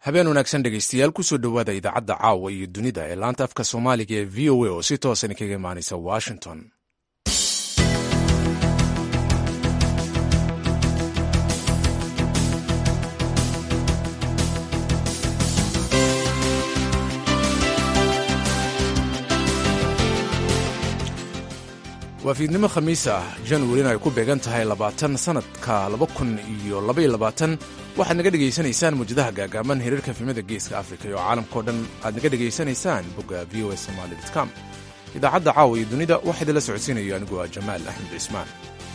habeen wanaagsan dhegaystayaal kusoo dhowaada idaacadda caawa iyo dunida ee laanta afka soomaaliga ee v o a oo si toosan kaga imaanaysa washington. waa fiidnimo khamiis ah januarina ay ku beegan tahay 20 sanadka 2022 waxaad naga dhegaysanaysaan muujadaha gaagaaban hirarka filmada geeska afrika iyo caalamkao dhan aad naga dhegaysanaysaan bogga voa somali.com. idaacadda caawa iyo dunida waxaa idinla socodsiinayo anigu waa jamaal axmed cismaan.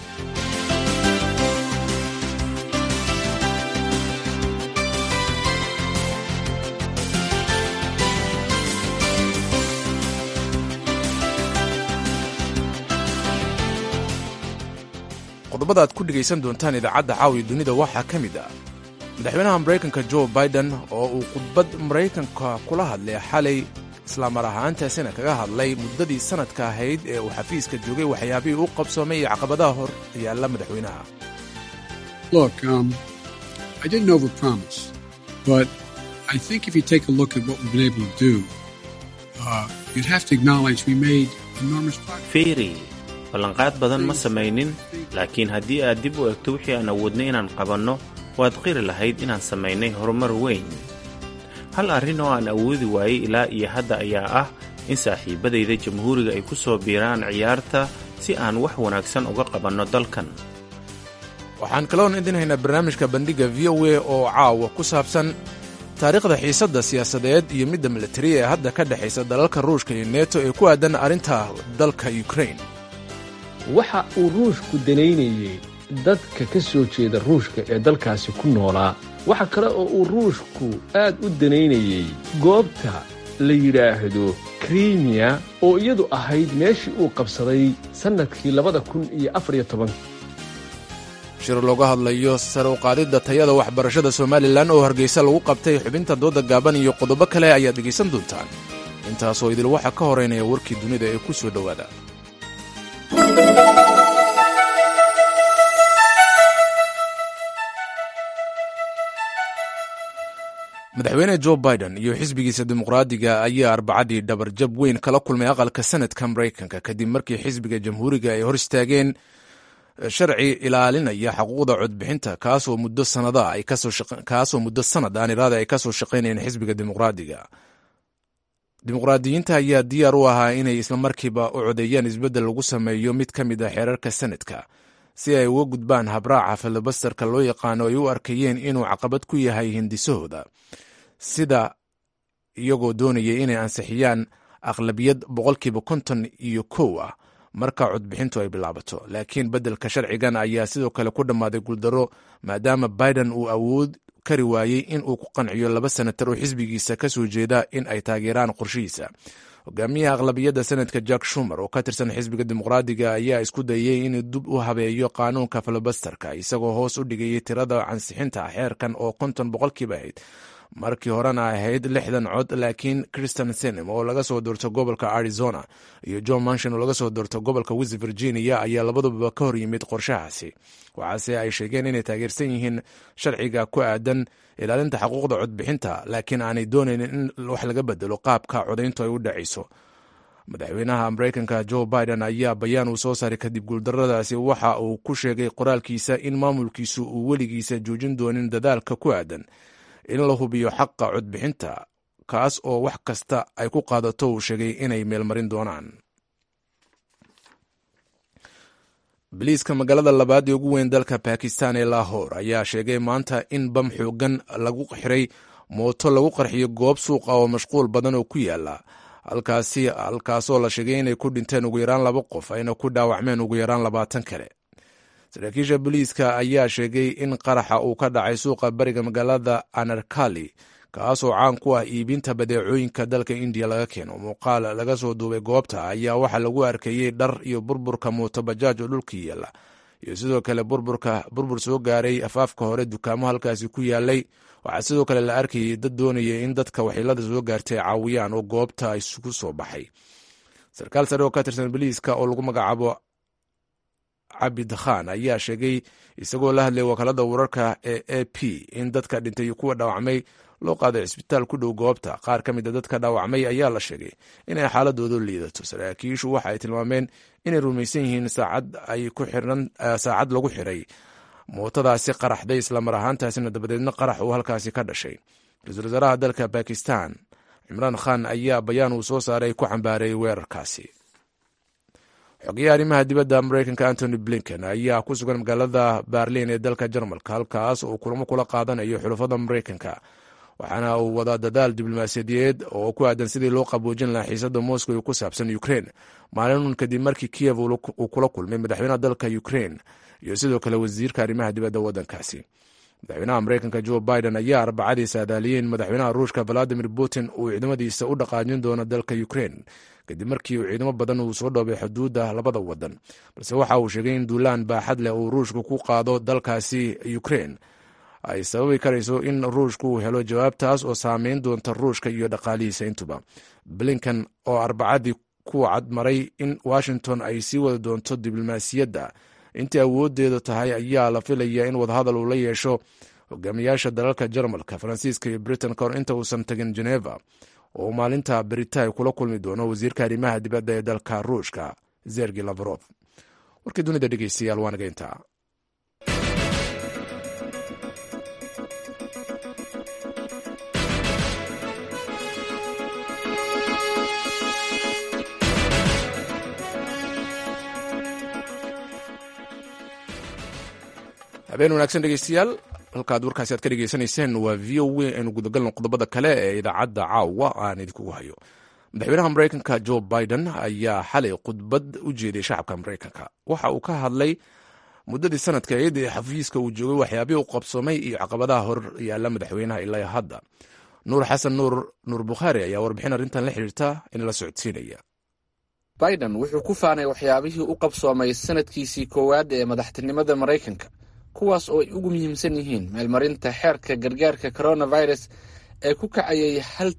qodobada aad ku dhegaysan doontaan idaacadda caawiya dunida waxaa ka mid ah madaxweynaha maraykanka joe biden oo uu khudbad maraykanka kula hadlay xalay islaamar ahaantaasina kaga hadlay muddadii sanadka ahayd ee uu xafiiska joogay waxyaabihii u qabsoomay iyo caqabadaha hor yaalla madaxweynaha. I didn't overpromise, but I think if you take a look at what we've been able to do, you'd have to acknowledge we made enormous progress. ballanqaad badan ma samaynin, laakiin haddii aad dib u egto wixii aan awoodnay inaan qabanno waad qiri lahayd inaan samaynay horumar weyn. hal arrin oo aan awoodi waayey ilaa iyo hadda ayaa ah in saaxiibbadayda jamhuuriga ay ku soo biiraan ciyaarta si aan wax wanaagsan uga qabanno dalkan. waxaan kaloon idin haynaa barnaamijka bandhiga v o a oo caawa ku saabsan taariikhda xiisadda siyaasadeed iyo midda militari ee hadda ka dhexaysa dalalka ruushka iyo neto ee ku aadan arrinta dalka ukraine. waxa uu ruushku danaynayey dadka ka soo jeeda ruushka ee dalkaasi ku noolaa. waxa kale oo uu ruushku aad u danaynayey goobta la yidhaahdo krimiya oo iyadu ahayd meeshii uu qabsaday sannadkii 2014. shir looga hadlayo sare u qaadidda tayada waxbarashada somalilan oo hargeysa lagu qabtay xubinta dooda gaaban iyo qodobo kale ayaad dhegaysan doontaan. intaasoo idil waxaa ka horeynaya warkii dunida ee ku soo dhowaada. madaxweyne joe biden iyo xisbigiisa dimuqraadiga ayaa arbacadii dhabarjab weyn kala kulmay aqalka sanadka maraykanka kadib markii xisbiga jamhuuriga ay hor istaageen sharci ilaalinaya xuquuqda codbixinta kaasoo muddo sanad aan iraada ay ka soo shaqaynayeen xisbiga dimuqraadiga. dimuqraadiyiinta ayaa diyaar u ahaa inay islamarkiiba u codeeyaan isbeddel lagu sameeyo mid ka mid a xeerarka sanadka si ay uga gudbaan habraaca filibasterka loo yaqaano ay u arkayeen inuu caqabad ku yahay hindisahooda, sida iyagoo doonayay inay ansixiyaan aqlabiyad 51% ah marka codbixintu ay bilaabato. laakiin beddelka sharcigan ayaa sidoo kale ku dhammaaday guuldarro maadaama biden uu awood kari waayey in uu ku qanciyo 2 senatar oo xisbigiisa ka soo jeeda in ay taageeraan qorshihiisa. hogaamiyaha aqlabiyadda sanadka jack shumer oo ka tirsan xisbiga dimuqraadiga ayaa isku dayey inuu dib u habeeyo qaanuunka filibasterka isagoo hoos u dhigayay tirada ansixinta xeerkan oo 50% ahayd markii horena ahayd 60 cod. laakiin kristen sinema oo laga soo doorto gobolka arizona iyo john manchin oo laga soo doorto gobolka west virginia ayaa labaduba ka hor yimid qorshahaasi, waxaase ay sheegeen inay taageersan yihiin sharciga ku aadan ilaalinta xuquuqda codbixinta laakiin aanay doonaynin in wax laga bedelo qaabka codayntu ay u dhacayso. madaxweynaha maraykanka joe biden ayaa bayaan uu soo saaray kadib guuldarradaasi waxa uu ku sheegay qoraalkiisa in maamulkiisu uu weligiisa joojin doonin dadaalka ku aadan in la hubiyo xaqa codbixinta kaas oo wax kasta ay ku qaadato uu sheegay inay meelmarin doonaan. biliiska magaalada labaad ee ugu weyn dalka bakistan ee lahore ayaa sheegay maanta in bam xoogan lagu xiray mooto lagu qarxiyo goob suuqa oo mashquul badan oo ku yaala halkaasoo la sheegay inay ku dhinteen ugu yaraan 2 qof ayna ku dhaawacmeen ugu yaraan 20 kale. saraakiisha booliiska ayaa sheegay in qaraxa uu ka dhacay suuqa bariga magaalada anarkali kaasoo caan ku ah iibinta badeecooyinka dalka indiya laga keeno. muuqaal laga soo duubay goobta ayaa waxaa lagu arkayey dhar iyo burburka mootobajaaj oo dhulka yaala iyo sidoo kale burbur soo gaaray afaafka hore dukaamo halkaasi ku yaalay. waxaa sidoo kale la arkayay dad doonaya in dadka waxyeelada soo gaartay caawiyaan oo goobta isugu soo baxay. sarkaal sare oo ka tirsan booliiska oo lagu magacaabo cabid khan ayaa sheegay isagoo la hadlay wakaalada wararka ee AP in dadka dhintay kuwa dhaawacmay loo qaaday cisbitaal ku dhow goobta. qaar ka mida dadka dhaawacmay ayaa la sheegay inay xaaladoodu liidato. saraakiishu waxa ay tilmaameen inay rumaysan yihiin saacad lagu xiray mootadaasi qaraxday, islamar ahaantaasina dabadeedna qarax uu halkaasi ka dhashay. ra-iisul wasaaraha dalka bakistan cimraan khan ayaa bayaan uu soo saaray ku cambaareeyey weerarkaasi. xogeyaha arrimaha dibadda maraykanka antony blinken ayaa ku sugan magaalada berlin ee dalka jarmalka, halkaas oo kulamo kula qaadanayo xulafada maraykanka, waxaana uu wadaa dadaal diblomaasiyadeed oo ku aadan sidii loo qaboojin lahaa xiisada moscow ee ku saabsan ukraine, maalin kadib markii kiyev uu kula kulmay madaxweynaha dalka ukraine iyo sidoo kale wasiirka arrimaha dibadda waddankaasi. madaxweynaha maraykanka joe biden ayaa arbacadii saadaaliyeen madaxweynaha ruushka valadimir putin uu ciidamadiisa u dhaqaajin doono dalka ukraine kadib markii uu ciidamo badan uu soo dhoobay xuduudda labada wadan, balse waxa uu sheegay in duulaan baaxad leh uu ruushku ku qaado dalkaasi ukraine ay sababi karayso in ruushku uu helo jawaabtaas oo saameyn doonta ruushka iyo dhaqaalihiisa intuba. blinken oo arbacadii ku cadmaray in washington ay sii wada doonto diblomaasiyadda intii awoodeedu tahay, ayaa la filaya in wadahadal uu la yeesho hogaamiyaasha dalalka jarmalka, faransiiska iyo britain kahor inta uusan tagin geneva, oo maalinta beritaay kula kulmi doono wasiirka arrimaha dibadda ee dalka ruushka sergey lavrov. warkii dunida dhegeystayaal waa naga intaa. habeen wanaagsan dhegeystayaal, halkaad warkaasi aad ka dhegeysanayseen waa v o w. aynu gudagalno qodobada kale ee idaacadda caawa aan idinkugu hayo. madaxweynaha maraykanka joe biden ayaa xalay khudbad u jeeday shacabka maraykanka. waxa uu ka hadlay muddadii sanadka iyada ee xafiiska uu joogay, waxyaabihii u qabsoomay iyo caqabadaha hor yaalla madaxweynaha ilaa hadda. nuur xasan nuur bukhaari ayaa warbixin arrintan la xiriirta in la socodsiinaya. biden wuxuu ku faanay waxyaabihii u qabsoomay sanadkiisii koowaad ee madaxtinimada maraykanka, kuwaas oo ay ugu muhiimsan yihiin meelmarinta xeerka gargaarka coronavirus ee ku kacayay $1.9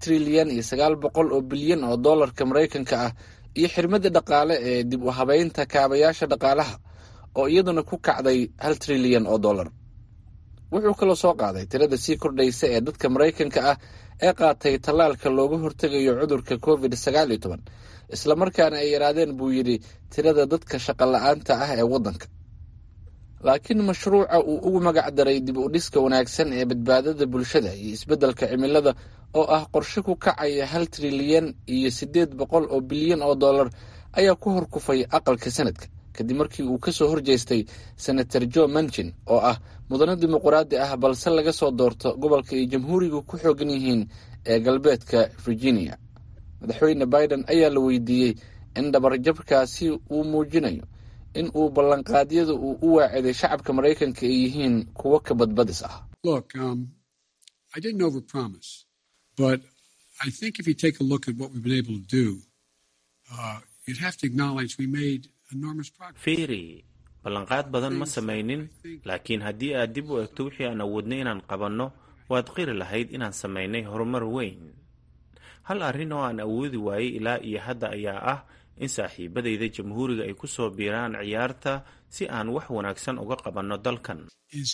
trilyan oo dollarka maraykanka ah, iyo xirmada dhaqaale ee dib u habaynta kaabayaasha dhaqaalaha oo iyaduna ku kacday $1 trilyan oo dollar. wuxuu kaloo soo qaaday tirada sii kordhaysa ee dadka maraykanka ah ee qaatay tallaalka looga hortegayo cudurka covid-19, islamarkaana ay yaraadeen buu yidhi tirada dadka shaqo la-aanta ah ee waddanka. laakiin mashruuca uu ugu magac daray dib u dhiska wanaagsan ee badbaadada bulshada iyo isbeddelka cimilada oo ah qorshe ku kacaya $1 trilyan iyo $800 bilyan oo dollar ayaa ku horkufay aqalka sanadka kadib markii uu ka soo horjeestay senator joe manchin oo ah mudane dimuqraadi ah balse laga soo doorto gobolka ay jamhuurigu ku xoogan yihiin ee galbeedka virginia. madaxweyne biden ayaa la weydiiyey in dhabarjabkaasi uu muujinayo in uu ballanqaadyada uu u waaciday shacabka maraykanka ay yihiin kuwo ka badbadis ah. Look, I didn't overpromise, but I think if you take a look at what we've been able to do, you'd have to acknowledge we made enormous progress. fiiri, ballanqaad badan ma samaynin, laakiin haddii aad dib u egto wixii aan awoodnay inaan qabanno, waad qiri lahayd inaan samaynay horumar weyn. hal arrin oo aan awoodi waayey ilaa iyo hadda ayaa ah in saaxiibadayda jamhuuriga ay ku soo biiraan ciyaarta si aan wax wanaagsan uga qabanno dalkan.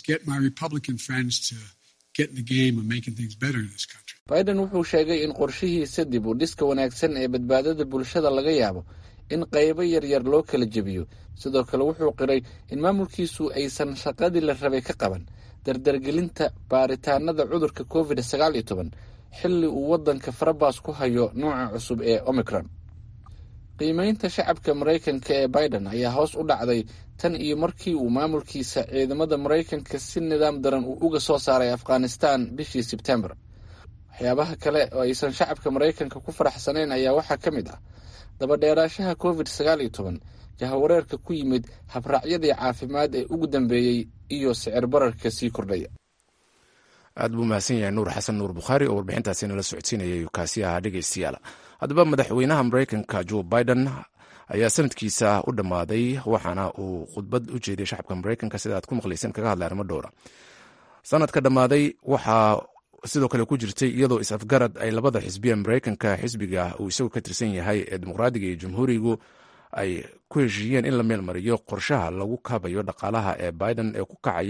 biden wuxuu sheegay in qorshihiisa dib u dhiska wanaagsan ee badbaadada bulshada laga yaabo in qaybo yaryar loo kala jebiyo. sidoo kale wuxuu qiray in maamulkiisu aysan shaqadii la rabay ka qaban dardargelinta baaritaanada cudurka covid-19 xilli uu waddanka farabaas ku hayo nooca cusub ee omicron. qiimaynta shacabka maraykanka ee biden ayaa hoos u dhacday tan iyo markii uu maamulkiisa ciidamada maraykanka si nidaam daran uu uga soo saaray afghanistan bishii sebtembar. waxyaabaha kale oo aysan shacabka maraykanka ku faraxsanayn ayaa waxaa ka mid ah dabadheeraashaha covid-19, jahawareerka ku yimid habraacyadii caafimaad ee ugu dambeeyey iyo sicir bararka sii kordhaya. aad buu mahadsan yahay nuur xasan nuur bukhaari oo warbixintaasi nala socodsiinayay kaasi ahaa dhegeystayaal. haddaba madaxweynaha maraykanka joe biden ayaa sanadkiisa u dhammaaday, waxaana uu khudbad u jeeday shacabka maraykanka sida aad ku maqlayseen kaga hadlay arrimo dhowra. sanadka dhammaaday waxaa sidoo kale ku jirtay iyadoo is-afgarad ay labada xisbiya maraykanka, xisbiga uu isagu ka tirsan yahay ee dimuqraadiga iyo jamhuurigu, ay ku heshiiyeen in la meel mariyo qorshaha lagu kaabayo dhaqaalaha ee biden ee ku kacaya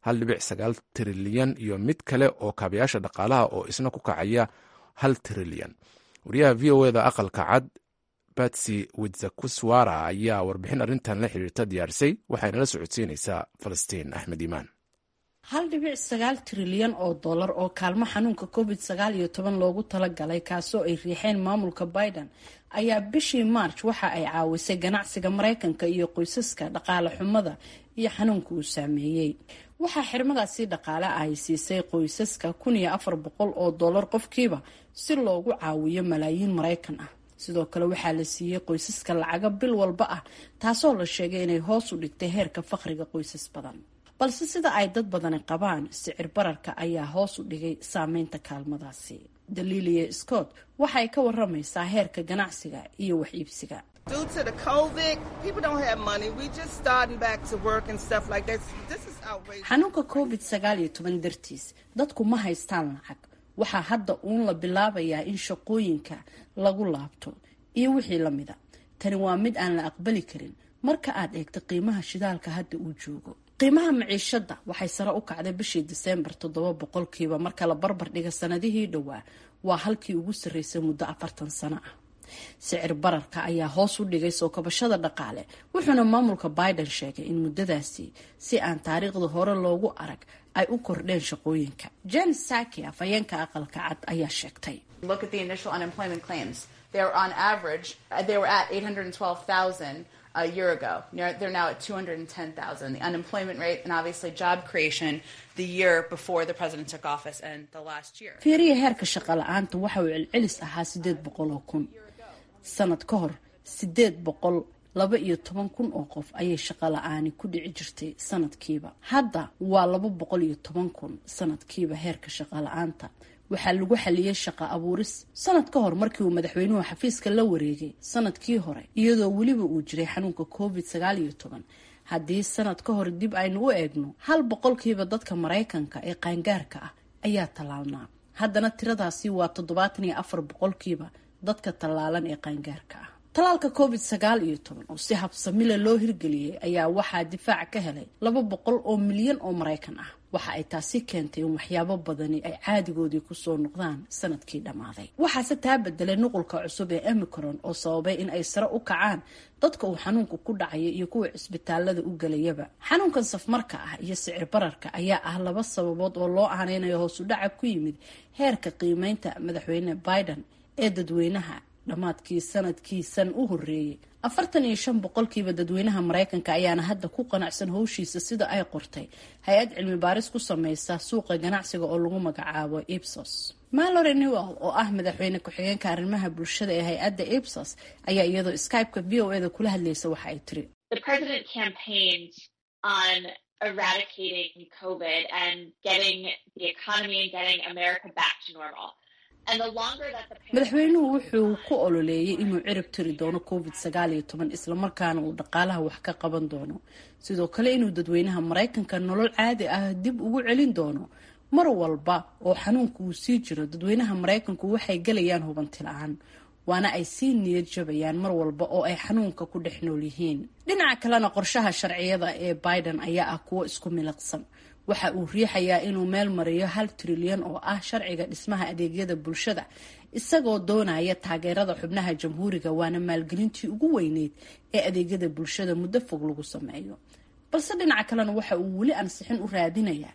1.9 trilyan iyo mid kale oo kaabayaasha dhaqaalaha oo isna ku kacaya 1 trilyan. wariyaha v o eda aqalka cad batsy widzakuswara ayaa warbixin arrintan la xiriirta diyaarisay, waxayna la socodsiinaysaa falastiin axmed iimaan. 1.9 trilyan oo dollar oo kaalmo xanuunka covid-19 loogu talagalay kaasoo ay riixeen maamulka Biden ayaa bishii March waxa ay caawisay ganacsiga Mareykanka iyo qoysaska dhaqaale xumada iyo xanuunka uu saameeyey. waxaa xirmadaasi dhaqaale ay siisay qoysaska $1,400 qofkiiba si loogu caawiyo malaayiin Mareykan ah. sidoo kale waxaa la siiyey qoysaska lacaga bil walba ah taasoo la sheegay inay hoos u dhigtay heerka faqriga qoysas badan. balse sida ay dad badani qabaan, sicir bararka ayaa hoos u dhigay saameynta kaalmadaasi. Dalilia Scott waxay ka waramaysaa heerka ganacsiga iyo wax iibsiga. Due to the COVID, people don't have money. We just starting back to work and stuff like that. This is outrageous. xanuunka COVID-19 dartiis dadku ma haystaan lacag. waxaa hadda uun la bilaabayaa in shaqooyinka lagu laabto iyo wixii la mida. tani waa mid aan la aqbali karin marka aad eegto qiimaha shidaalka hadda uu joogo. qiimaha maciishada waxay sare u kacday bishii December 7% marka la barbar dhiga sanadihii dhawaa, waa halkii ugu sarreysay muddo 40 sano ah. sicir bararka ayaa hoos u dhigay soo kabashada dhaqaale, wuxuuna maamulka Biden sheegay in muddadaasi si aan taariikhda hore loogu arag ay u kordheen shaqooyinka. Jen Psaki, afhayeenka aqalka cad, ayaa sheegtay. Look at the initial unemployment claims. They're on average, they were at 812,000 a year ago. They're now at 210,000. The unemployment rate and obviously job creation the year before the president took office and the last year. fiiriya heerka shaqo la'aanta waxa uu celcelis ahaa 800,000. sanad ka hor 812,000 oo qof ayay shaqo la'aani ku dhici jirtay sanadkiiba. hadda waa 210,000 sanadkiiba heerka shaqo la'aanta. waxaa lagu xaliyay shaqo abuuris sanad ka hor markii uu madaxweynuhu xafiiska la wareegay sanadkii hore, iyadoo weliba uu jiray xanuunka COVID-19. haddii sanad ka hor dib aynu u eegno, 1% dadka Mareykanka ee qaangaarka ah ayaa tallaalnaa. haddana tiradaasi waa 74% dadka tallaalan ee qaangaarka ah. tallaalka COVID-19 oo si habsami leh loo hirgeliyey ayaa waxaa difaac ka helay 200 milyan oo Mareykan ah. waxa ay taasi keentay in waxyaabo badani ay caadigoodii kusoo noqdaan sanadkii dhammaaday. waxaase taa bedelay nuqulka cusub ee Omicron oo sababay in ay sare u kacaan dadka uu xanuunku ku dhacaya iyo kuwa cisbitaalada u galayaba. xanuunkan safmarka ah iyo sicir bararka ayaa ah laba sababood oo loo aaneynayo hoos u dhaca ku yimid heerka qiimeynta madaxweyne Biden ee dadweynaha dhammaadkii sanadkiisan u horeeyay. 45% dadweynaha Mareykanka ayaana hadda ku qanacsan howshiisa, sida ay qortay hay-ad cilmi baaris ku sameysa suuqa ganacsiga oo lagu magacaabo Ipsos. Mallory Newell oo ah madaxweyne ku-xigeenka arrimaha bulshada ee hay-adda Ipsos ayaa iyadoo Skype-ka VOA-da kula hadlaysa waxa ay tiri. The president campaigned on eradicating COVID and getting the economy and getting America back to normal. madaxweynuhu wuxuu ku ololeeyay inuu cirib tiri doono COVID-19 islamarkaana uu dhaqaalaha wax ka qaban doono, sidoo kale inuu dadweynaha Mareykanka nolol caadi ah dib ugu celin doono. mar walba oo xanuunku uu sii jiro, dadweynaha Mareykanku waxay galayaan hubanti la'aan, waana ay sii niyad jabayaan mar walba oo ay xanuunka ku dhex nool yihiin. dhinaca kalena qorshaha sharciyada ee Biden ayaa ah kuwo isku milaqsan. waxa uu riixayaa inuu meel mariyo 1 trilyan oo ah sharciga dhismaha adeegyada bulshada, isagoo doonaya taageerada xubnaha jamhuuriga, waana maalgelintii ugu weyneyd ee adeegyada bulshada muddo fog lagu sameeyo. balse dhinaca kalena waxa uu weli ansixin u raadinayaa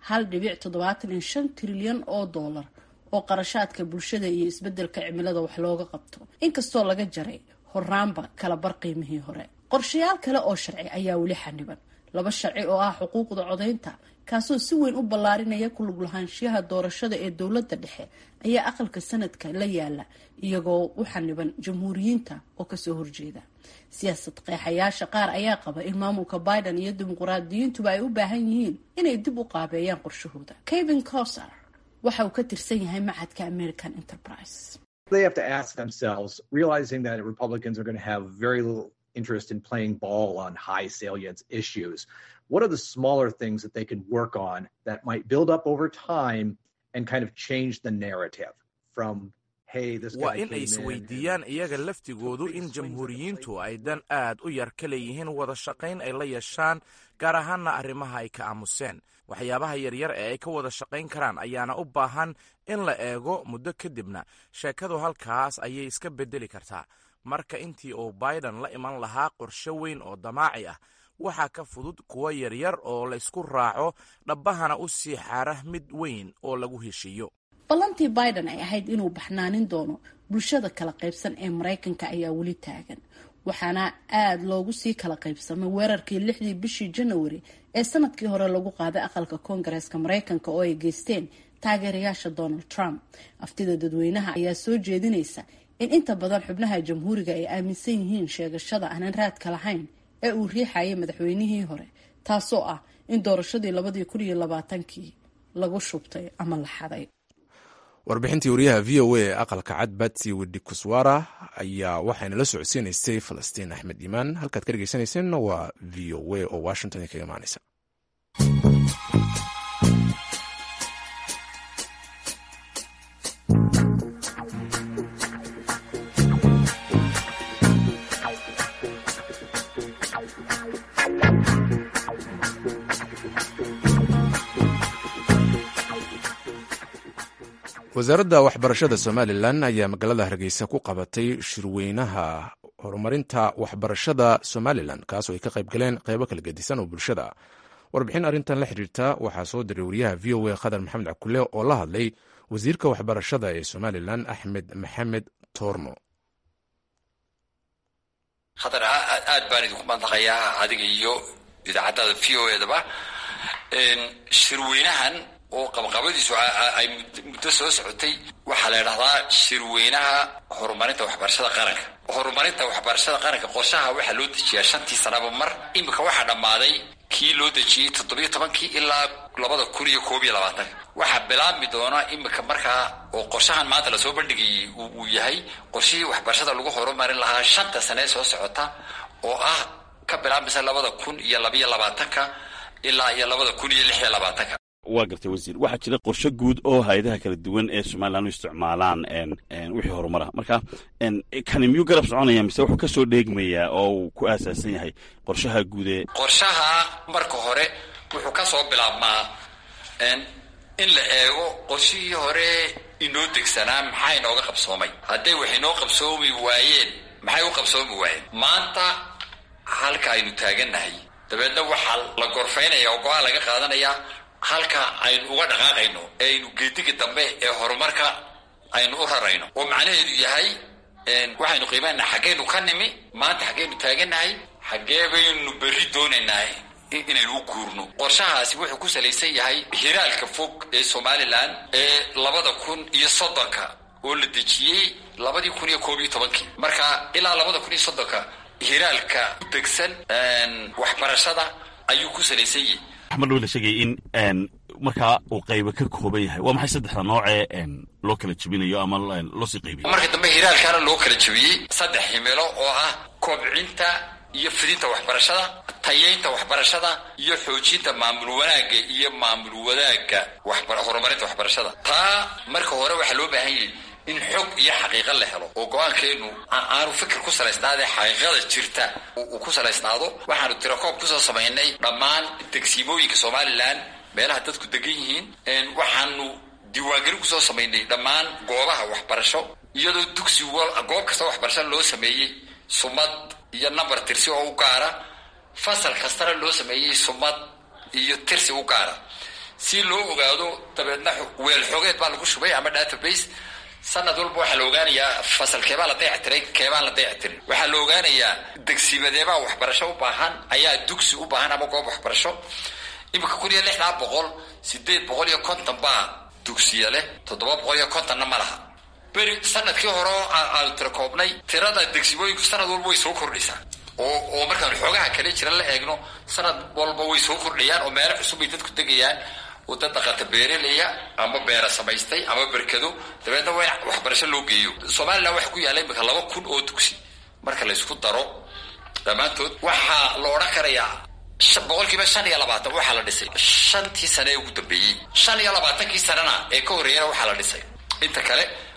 1.75 trilyan oo dollar oo qarashaadka bulshada iyo isbedelka cimilada wax looga qabto, inkastoo laga jaray horaanba kala bar qiimihii hore. qorshayaal kale oo sharci ayaa weli xaniban. 2 sharci oo ah xuquuqda codaynta, kaasoo si weyn u ballaarinaya ku lug lahaanshiyaha doorashada ee dowladda dhexe, ayaa aqalka sanadka la yaala, iyagoo u xaniban jamhuuriyiinta oo kasoo horjeeda. siyaasad qeexayaasha qaar ayaa qaba in maamulka Biden iyo dimuqraadiyiintuba ay u baahan yihiin inay dib u qaabeeyaan qorshahooda. Kevin Kosar waxa uu ka tirsan yahay macadka American Enterprise. They have to ask themselves, realizing that Republicans are going to have very little interest in playing ball on high salience issues. What are the smaller things that they can work on that might build up over time and kind of change the narrative from waa in ay isweydiiyaan iyaga laftigoodu in jamhuuriyiintu ay dan aad u yar ka leeyihiin wada shaqayn ay la yeeshaan, gaar ahaanna arrimaha ay ka aamuseen. waxyaabaha yaryar ee ay ka wada shaqayn karaan ayaana u baahan in la eego muddo kadibna sheekadu halkaas ayay iska beddeli kartaa. marka intii uu Biden la iman lahaa qorshe weyn oo damaaci ah, waxaa ka fudud kuwa yaryar oo la isku raaco, dhabbahana u sii xaara mid weyn oo lagu heshiiyo. ballantii Biden ay ahayd inuu baxnaanin doono bulshada kala qaybsan ee Maraykanka ayaa weli taagan, waxaana aad loogu sii kala qaybsamay weerarkii 6 bishii January ee sanadkii hore lagu qaaday aqalka Koongareeska Maraykanka oo ay geysteen taageerayaasha Donald Trump. aftida dadweynaha ayaa soo jeedinaysa in inta badan xubnaha jamhuuriga ay aaminsan yihiin sheegashada aanan raadka lahayn ee uu riixayay madaxweynihii hore, taasoo ah in doorashadii 2020 lagu shubtay ama la xaday. warbixintii wariyaha VOA ee aqalka cad Batsy Widikuswara ayaa waxayna la socodsiinaysay Falastiin Axmed Iimaan. halkaad ka dhegeysanayseena waa VOA oo Washington kaga imaanaysa. wasaaradda waxbarashada Somalilan ayaa magaalada Hargeysa ku qabatay shirweynaha horumarinta waxbarashada Somalilan, kaasoo ay ka qayb galeen qaybo kala gedisan oo bulshada. warbixin arrintan la xiriirta waxaa soo diray wariyaha VOA Khadar Maxamed Cabdulle oo la hadlay wasiirka waxbarashada ee Somalilan Axmed Maxamed Toorno. khadar aad baan idinku mandaqayaa adiga iyo idaacadda VOA-daba shirweynahan oo qabqabadiisu ay muddo soo socotay. waxaa la yidhahdaa shirweynaha horumarinta waxbarashada qaranka. horumarinta waxbarashada qaranka qorshaha waxaa loo dejiyaa 5 sanaba mar. imika waxaa dhammaaday kii loo dejiyey 17 ilaa 2021. waxaa bilaabmi doona imika markaa oo qorshahan maanta lasoo bandhigayay uu yahay qorshihii waxbarashada lagu horumarin lahaa 5 sane soo socota, oo ah ka bilaabmaysa 2022 ilaa 2026. waa gartay wasiir, waxaa jira qorshe guud oo hay'adaha kala duwan ee Somaliland u isticmaalaan wixii horumar ah. marka kan miyuu garab soconaya mise wuxuu ka soo dheegmayaa oo uu ku aasaasan yahay qorshaha guud ee qorshaha? marka hore wuxuu ka soo bilaabmaa in la eego qorshihii hore inoo degsanaa maxaa inooga qabsoomay. hadday wax inoo qabsoomi waayeen maxay u qabsoomi waayeen? maanta halka aynu taagannahay dabeedna waxaa la gorfaynaya oo go-aan laga qaadanayaa halka aynu uga dhaqaaqayno ee aynu geediga dambe ee horumarka aynu u rarayno, oo macnaheedu yahay waxaynu qiimaynaa xaggeynu ka nimi, maanta xaggeynu taagannahay, xaggee baynu berri doonaynaa inaynu u guurno. qorshahaasi wuxuu ku salaysan yahay hiraalka fog ee Somaliland ee 2030 oo la dejiyey 2011. marka ilaa 2030 hiraalka degsan waxbarashada ayuu ku salaysan yahay. axmed la sheegay in markaa uu qaybo ka kooban yahay. waa maxay saddexda noocee loo kala jebinayo ama loo sii qaybiyo? marka dambe hiraalkaana loo kala jebiyey 3 himilo oo ah kobcinta iyo fidinta waxbarashada, tayeynta waxbarashada iyo xoojinta maamul wanaagga iyo maamul wadaagga horumarinta waxbarashada. taa marka hore waxaa loo baahan yahay in xog iyo xaqiiqo la helo oo go-aankeenu aanu fikir ku salaysnaadee xaqiiqada jirta uu ku salaysnaado. waxaanu tirakoob kusoo samaynay dhammaan degsiimooyinka Somaliland meelaha dadku degan yihiin. waxaanu diiwaangelin kusoo samaynay dhammaan goobaha waxbarasho, iyadoo dugsi goob kasta waxbarasho loo sameeyey sumad iyo number tirsi oo u gaara, fasal kastana loo sameeyey sumad iyo tirsi u gaara, si loo ogaado. dabeedna weel xogeed baa lagu shubay ama database. sanad walba waxaa la ogaanayaa fasalkeebaa la dayactiray, keebaan la dayactirin. waxaa la ogaanayaa degsimadeebaa waxbarasho u baahan, ayaa dugsi u baahan ama goob waxbarasho. imika 850 baa dugsiya leh, 750na ma laha. beri sanadkii hore aanu tirakoobnay tirada degsimooyinku sanad walba way soo kordhaysaa, oo markaan xoogaha kale jira la eegno sanad walba way soo kordhayaan oo meelo cusub bay dadku degayaan, oo dad dhaqata beeraleya ama beera samaystay ama berkado. dabeedna waa in waxbarasho loo geeyo. Somaliland waxaa ku yaalla imika 2,000 oo dugsi. marka la isku daro dhammaantood waxaa la odhan karayaa 25% waxaa la dhisay 5 sane ugu dambeeyey. 25 sanana ee ka horreeyana waxaa la dhisay. inta kale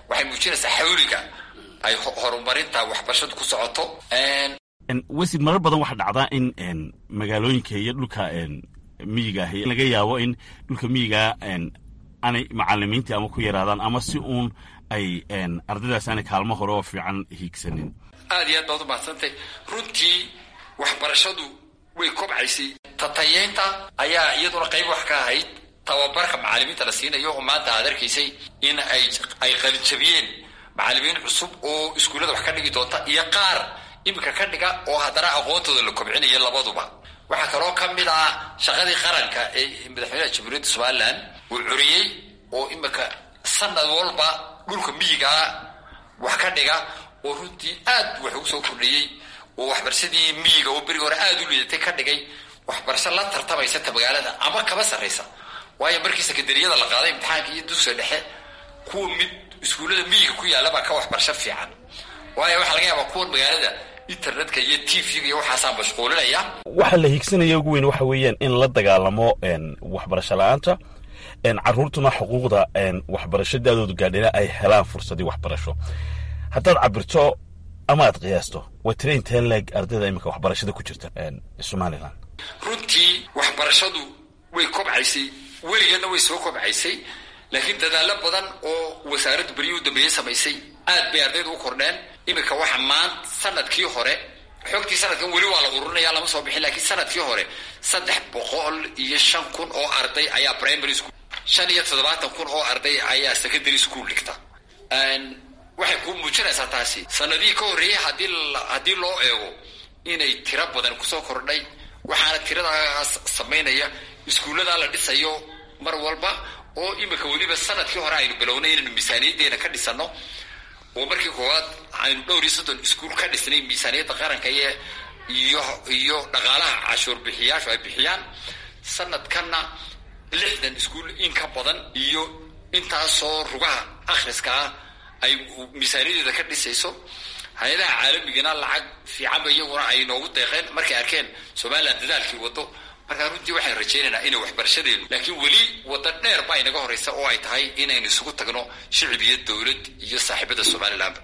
waxay muujinaysaa xawliga ay horumarinta waxbarashadu ku socoto. wasid marar badan waxaa dhacdaa in magaalooyinka iyo dhulka miyiga ah laga yaabo in dhulka miyiga aanay macalimiintii ama ku yaraadaan ama si uun ay ardaydaas aanay kaalmo hore oo fiican hiigsanin. aad iyo aad baad u mahadsantay. runtii waxbarashadu way kobcaysay. tatayeynta ayaa iyaduna qayb wax ka ahayd tababarka macalimiinta la siinayo oo maanta aad arkaysay in ay qalijabiyeen macalimiin cusub oo iskuullada wax ka dhigi doonta iyo qaar iminka ka dhiga oo haddana aqoontooda la kobcinaya labaduba. waxaa kaloo ka mid ah shaqadii qaranka ee madaxweynaha jamhuuriyadda somalilan uu curiyey oo iminka sanad walba dhulka miyigaa wax ka dhiga oo runtii aad wax ugu soo kordhiyey oo waxbarashadii miyiga oo berigi hore aad u liidatay ka dhigay waxbarasho la tartamaysa ta magaalada ama kaba sarraysa. waayo markii sekondariyada la qaaday imtixaanka iyo dugsiga dhexe kuwa mid iskuullada miyiga ku yaalla baa ka waxbarasho fiican. waayo waxaa laga yaabaa kuwan magaalada internetka iyo tvga iyo waxaasaa mashquulinaya. waxa la hiigsanaya ugu weyn waxa weeyaan in la dagaalamo waxbarasho la-aanta, carruurtuna xuquuqda waxbarasho daadoodu gaadhina ay helaan fursadii waxbarasho. haddaad cabirto ama aad qiyaasto waa tira intee leeg ardayda iminka waxbarashada ku jirta somalilan? runtii waxbarashadu way kobcaysay, weligeedna way soo kobcaysay, laakiin dadaallo badan oo wasaaraddu beryihii u dambeeyey samaysay aad bay ardaydu u kordheen. iminka waxa maanta sanadkii hore xogtii sanadkan weli waa la ururinaya lama soo bixin, laakiin sanadkii hore 305,000 oo arday ayaa primary school, 75,000 oo arday ayaa secondary school dhigta. waxay ku muujinaysaa taasi sanadihii ka horreeyey haddii loo eego inay tiro badan kusoo kordhay. waxaana tiradaas samaynaya iskuulladaa la dhisayo mar walba oo iminka weliba sanadkii hore aynu bilownay inaynu miisaaniyaddeena ka dhisanno oo markii koowaad aynu 30 iskuul ka dhisnay miisaaniyadda qaranka iyo dhaqaalaha cashuur bixiyaashu ay bixiyaan. sanadkanna 60 iskuul in ka badan iyo intaasoo rugaha akhriska ah ay miisaaniyadeeda ka dhisayso. hay-adaha caalamigana lacag fiicanba iyaguna ay noogu deeqeen markay arkeen somalilan dadaalkii wado. markaa runtii waxaan rajaynaynaa inay waxbarashadeenu, laakiin weli wadda dheer baa inaga horraysa oo ay tahay inaynu isugu tagno shicib iyo dowlad iyo saaxiibada somalilanba.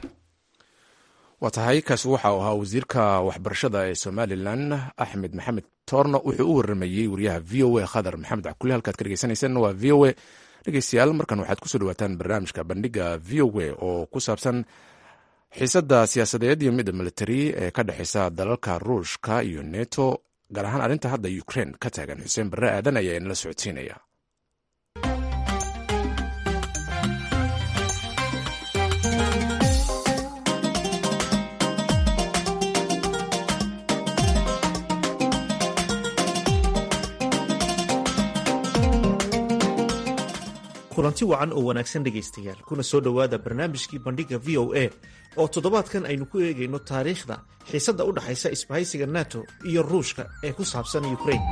waa tahay kaasi waxa uu ahaa wasiirka waxbarashada ee somalilan axmed maxamed toorno. wuxuu u waramayey wariyaha v o a khadar maxamed cakule. halkaad ka dhegeysaneyseen waa v o a. dhegeystayaal markan waxaad kusoo dhawaataan barnaamijka bandhiga v o a oo ku saabsan xiisadda siyaasadeed iyo midda militari ee ka dhexeysa dalalka ruushka iyo neto, gaar ahaan arrinta hadda ukraine ka taagan. xuseen barre aadan ayaa inala socodsiinaya. kulanti wacan oo wanaagsan dhegaystayaal, kuna soo dhowaada barnaamijkii bandhiga v o a oo toddobaadkan aynu ku eegayno taariikhda xiisadda u dhaxaysa isbahaysiga nato iyo ruushka ee ku saabsan ukraine.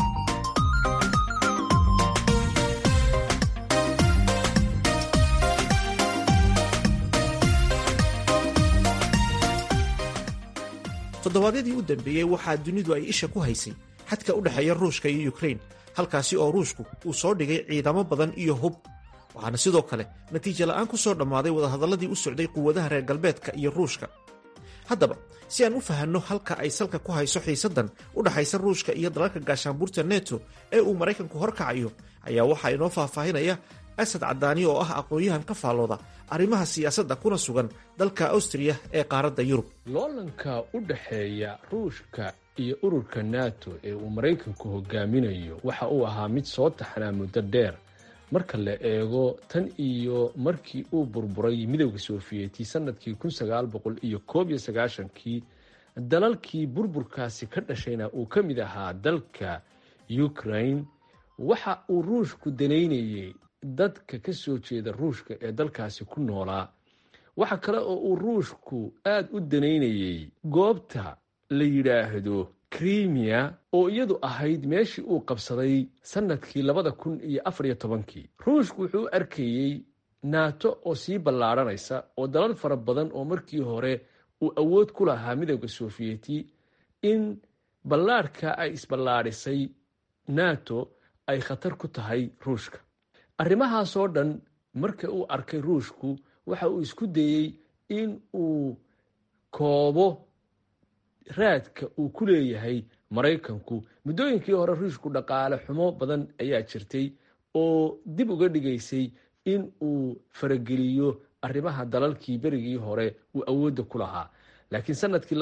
toddobaadyadii u dambeeyey waxaa dunidu ay isha ku haysay xadka u dhexeeya ruushka iyo ukraine, halkaasi oo ruushku uu soo dhigay ciidamo badan iyo hub. waxaana sidoo kale natiijo la'aan ku soo dhammaaday wadahadalladii u socday quwadaha reer galbeedka iyo ruushka. haddaba si aan u fahanno halka ay salka ku hayso xiisaddan u dhaxaysa ruushka iyo dalalka gaashaanbuurta neto ee uu maraykanku horkacayo, ayaa waxaa inoo faahfaahinaya asad cadaani oo ah aqoon-yahan ka faallooda arrimaha siyaasadda kuna sugan dalka awstriya ee qaaradda yurub. loolanka u dhexeeya ruushka iyo ururka nato ee uu maraykanku hogaaminayo waxa uu ahaa mid soo taxnaa muddo dheer marka la eego tan iyo markii uu burburay midowda sofiyeeti sanadkii 1991kii. dalalkii burburkaasi ka dhashayna uu ka mid ahaa dalka ukraine. waxa uu ruushku danaynayay dadka ka soo jeeda ruushka ee dalkaasi ku noolaa. waxa kale oo uu ruushku aad u danaynayay goobta la yidhaahdo Crimea oo iyadu ahayd meeshii uu qabsaday sanadkii 2014. ruushku wuxuu arkayey nato oo sii ballaaranaysa oo dalal fara badan oo markii hore uu awood ku lahaa midowda sofiyeeti in ballaarhka ay isballaadhisay nato ay khatar ku tahay ruushka. arrimahaasoo dhan marka uu arkay ruushku waxa uu isku dayey in uu koobo raadka uu ku leeyahay maraykanku. muddooyinkii hore ruushku dhaqaale xumo badan ayaa jirtay oo dib uga dhigaysay in uu farageliyo arrimaha dalalkii berigii hore uu awoodda ku lahaa. laakiin sanadkii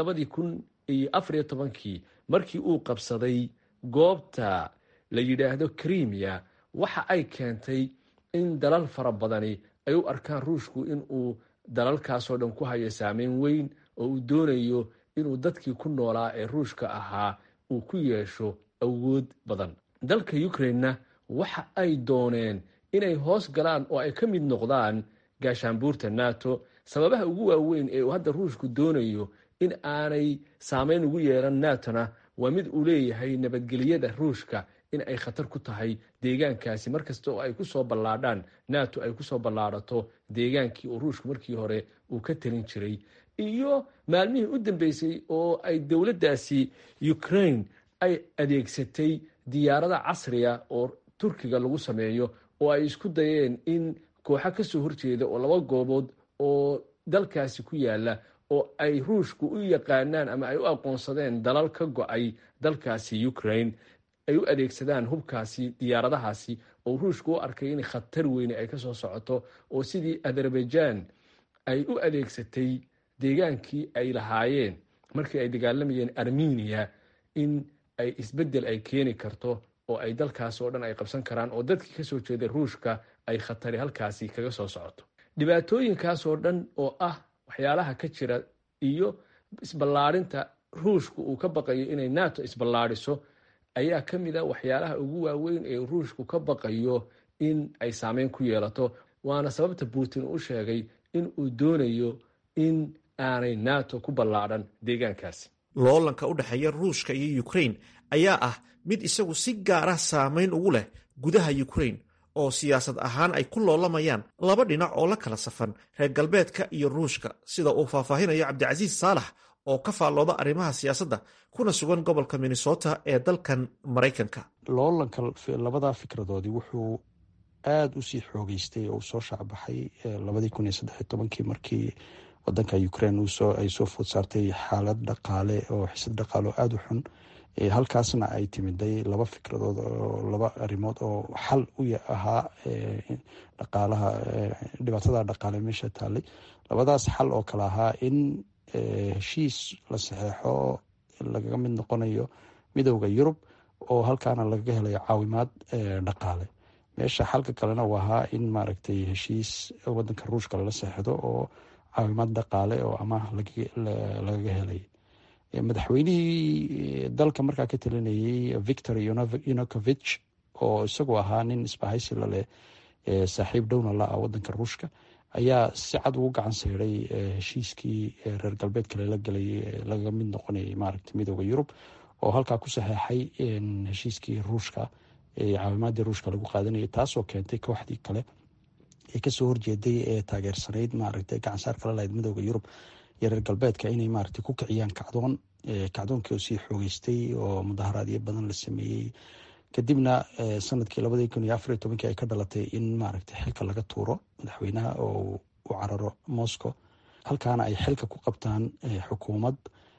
2014 markii uu qabsaday goobta la yidhaahdo Crimea, waxa ay keentay in dalal fara badani ay u arkaan ruushku in uu dalalkaasoo dhan ku hayo saameyn weyn oo uu doonayo inuu dadkii ku noolaa ee ruushka ahaa uu ku yeesho awood badan. dalka Ukraine-na waxa ay dooneen inay hoos galaan oo ay ka mid noqdaan gaashaanbuurta NATO. sababaha ugu waaweyn ee uu hadda ruushku doonayo in aanay saameyn ugu yeelan NATO-na waa mid uu leeyahay nabadgelyada ruushka in ay khatar ku tahay deegaankaasi markasta oo ay ku soo ballaadhaan NATO ay ku soo ballaadhato deegaankii oo ruushku markii hore uu ka talin jiray. iyo maalmihii u dambeysay oo ay dowladdaasi Ukraine ay adeegsatay diyaarada casriya oo Turkiga lagu sameeyo oo ay isku dayeen in kooxo ka soo horjeeda oo 2 goobood oo dalkaasi ku yaala oo ay ruushku u yaqaanaan ama ay u aqoonsadeen dalal ka go'ay dalkaasi Ukraine ay u adeegsadaan hubkaasi diyaaradahaasi oo ruushku u arkay in khatar weyn ay ka soo socoto oo sidii Azerbaijan ay u adeegsatay deegaankii ay lahaayeen markii ay dagaalamayeen Armenia in ay isbedel ay keeni karto oo ay dalkaas oo dhan ay qabsan karaan oo dadkii ka soo jeeday ruushka ay khatari halkaasi kaga soo socoto. dhibaatooyinkaas oo dhan oo waxyaalaha ka jira iyo isballaarinta ruushku uu ka baqayo inay NATO isballaariso ayaa ka mid waxyaalaha ugu waaweyn ee ruushku ka baqayo in ay saameyn ku yeelato. waana sababta Putin u sheegay in uu doonayo in aanay NATO ku ballaadhan deegaankaasi. loolanka u dhexeeya ruushka iyo Ukraine ayaa mid isagu si gaar saameyn ugu leh gudaha Ukraine oo siyaasad ahaan ay ku loolamayaan laba dhinac oo la kala safan reer galbeedka iyo ruushka, sida uu faahfaahinayo Cabdicasiis Saalax oo ka faallooda arrimaha siyaasadda kuna sugan gobolka Minnesota ee dalkan Maraykanka. loolanka labada fikradoodii wuxuu aad u sii xoogeystay oo soo shacbaxay 2013 markii wadanka Ukraine ay soo food saartay xaalad dhaqaale oo xisad dhaqaale aad u xun. halkaasna ay timiday laba fikradood oo laba arrimood oo xal u ahaa dhaqaalaha dhibaatada dhaqaale meesha taallay. labadaas xal oo kala ahaa in heshiis la saxeexo lagaga mid noqonayo midowda Yurub oo halkaana laga helayo caawimaad dhaqaale. meesha xalka kalena waa ahaa in maaragtay heshiis wadanka ruushka lala saxeexdo oo caawimaad dhaqaale oo amaah lagaga helay. madaxweynihii dalka markaa ka talinayay Viktor Yanukovych oo isagoo ahaa nin isbahaysi la leh saaxiib dhowna la wadanka ruushka ayaa si cad ugu gacan sayray heshiiskii reer galbeedka lala gelayay laga mid noqonayay maaragtay midowda Yurub oo halkaa ku saxeexay heshiiskii ruushka caawimaadii ruushka lagu qaadanayay, taasoo keentay kooxdii kale ee kasoo horjeeday ee taageersanayd maaragtay gacan saar kala lahayd midowda Yurub iyo reer galbeedka inay maaragtay ku kiciyaan kacdoonkii oo sii xoogeystay oo mudaharaadyo badan la sameeyey. kadibna sanadkii 2014 ay ka dhalatay in maaragtay xilka laga tuuro madaxweynaha oo u cararo Moscow, halkaana ay xilka ku qabtaan xukuumad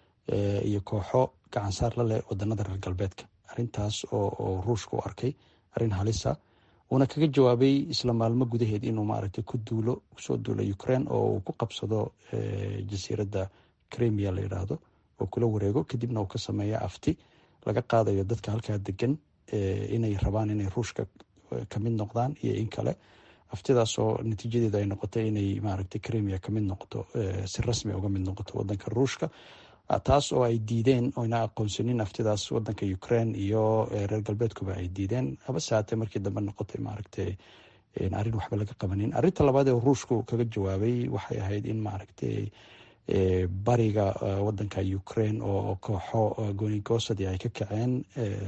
iyo kooxo gacan saar la leh wadanada reer galbeedka. arrintaas oo ruushka u arkay arrin halisa uuna kaga jawaabay isla maalmo gudaheed inuu maaragtay kusoo duulo Ukraine oo uu ku qabsado jasiiradda Crimea la yiraahdo oo kula wareego, kadibna uu ka sameeyo afti laga qaadayo dadka halkaa degan inay rabaan inay ruushka ka mid noqdaan iyo in kale. aftidaasoo natiijadeeda ay noqotay inay maaragtay Crimea ka mid noqoto si rasmi uga mid noqoto wadanka ruushka, taas oo ay diideen oo ina aqoonsanin aftidaas wadanka Ukraine iyo reer galbeedkuba ay diideen. habase haatee markii dambe noqotay maaragtay arrin waxba laga qabanin. arrinta labaad ee ruushku kaga jawaabay waxay ahayd in maaragtay bariga wadanka Ukraine oo kooxo goonigoosadi ay ka kaceen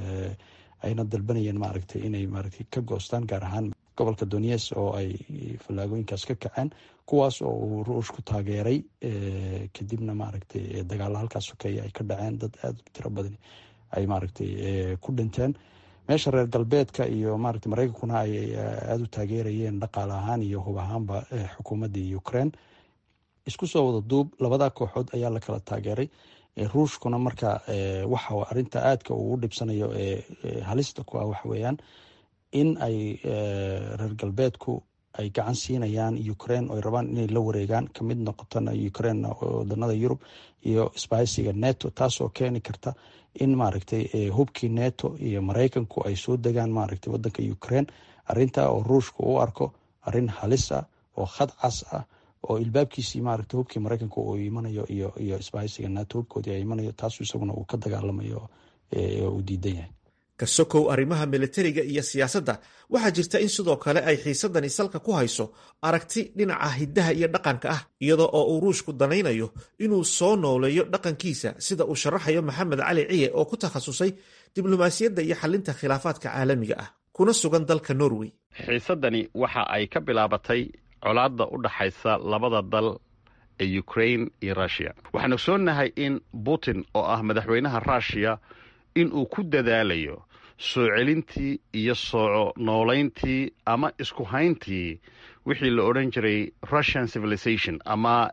ayna dalbanayeen maaragtay inay maaragtay ka goostaan gaar ahaan gobolka Donetsk oo ay fallaagooyinkaas ka kaceen, kuwaas oo uu ruushku taageeray. kadibna maaragtay dagaalo halkaas sokeeye ay ka dhaceen, dad aad u tiro badan ay maaragtay ku dhinteen. meesha reer galbeedka iyo maaragtay maraykankuna ay aada u taageerayeen dhaqaale ahaan iyo hub ahaanba xukuumaddii Ukraine. isku soo wada duub labada kooxood ayaa la kala taageeray. ruushkuna marka waxa arinta aadka ugu dhibsanayo halista ku ah waxa weeyaan in ay reer galbeedku ay gacan siinayaan Ukraine oo ay rabaan inay la wareegaan kamid noqotana Ukraine waddanada Yurub iyo isbahaysiga NATO, taasoo keeni karta in maaragtay hubkii NATO iyo Mareykanku ay soo degaan maaragtay waddanka Ukraine. arinta oo ruushku u arko arin halis ah oo khad cas ah oo ilbaabkiisii maaragtay hubkii Mareykanku uu imanayo iyo isbahaysiga NATO hubkoodii ay imanayo, taas isaguna uu ka dagaalamayo uu diidan yahay. kasokow arrimaha militariga iyo siyaasadda waxaa jirta in sidoo kale ay xiisadani salka ku hayso aragti dhinaca hiddaha iyo dhaqanka ah, iyadoo oo uu ruushku danaynayo inuu soo nooleeyo dhaqankiisa, sida uu sharaxayo Maxamed Cali Ciye oo ku takhasusay diblomaasiyadda iyo xalinta khilaafaadka caalamiga ah kuna sugan dalka Norway. xiisadani waxa ay ka bilaabatay colaadda u dhaxaysa labada dal ee Ukraine iyo Russia. waxaan ogsoonnahay in Putin oo ah madaxweynaha Russia inuu ku dadaalayo soo celintii iyo soo noolayntii ama isku hayntii wixii la odhan jiray Russian civilization ama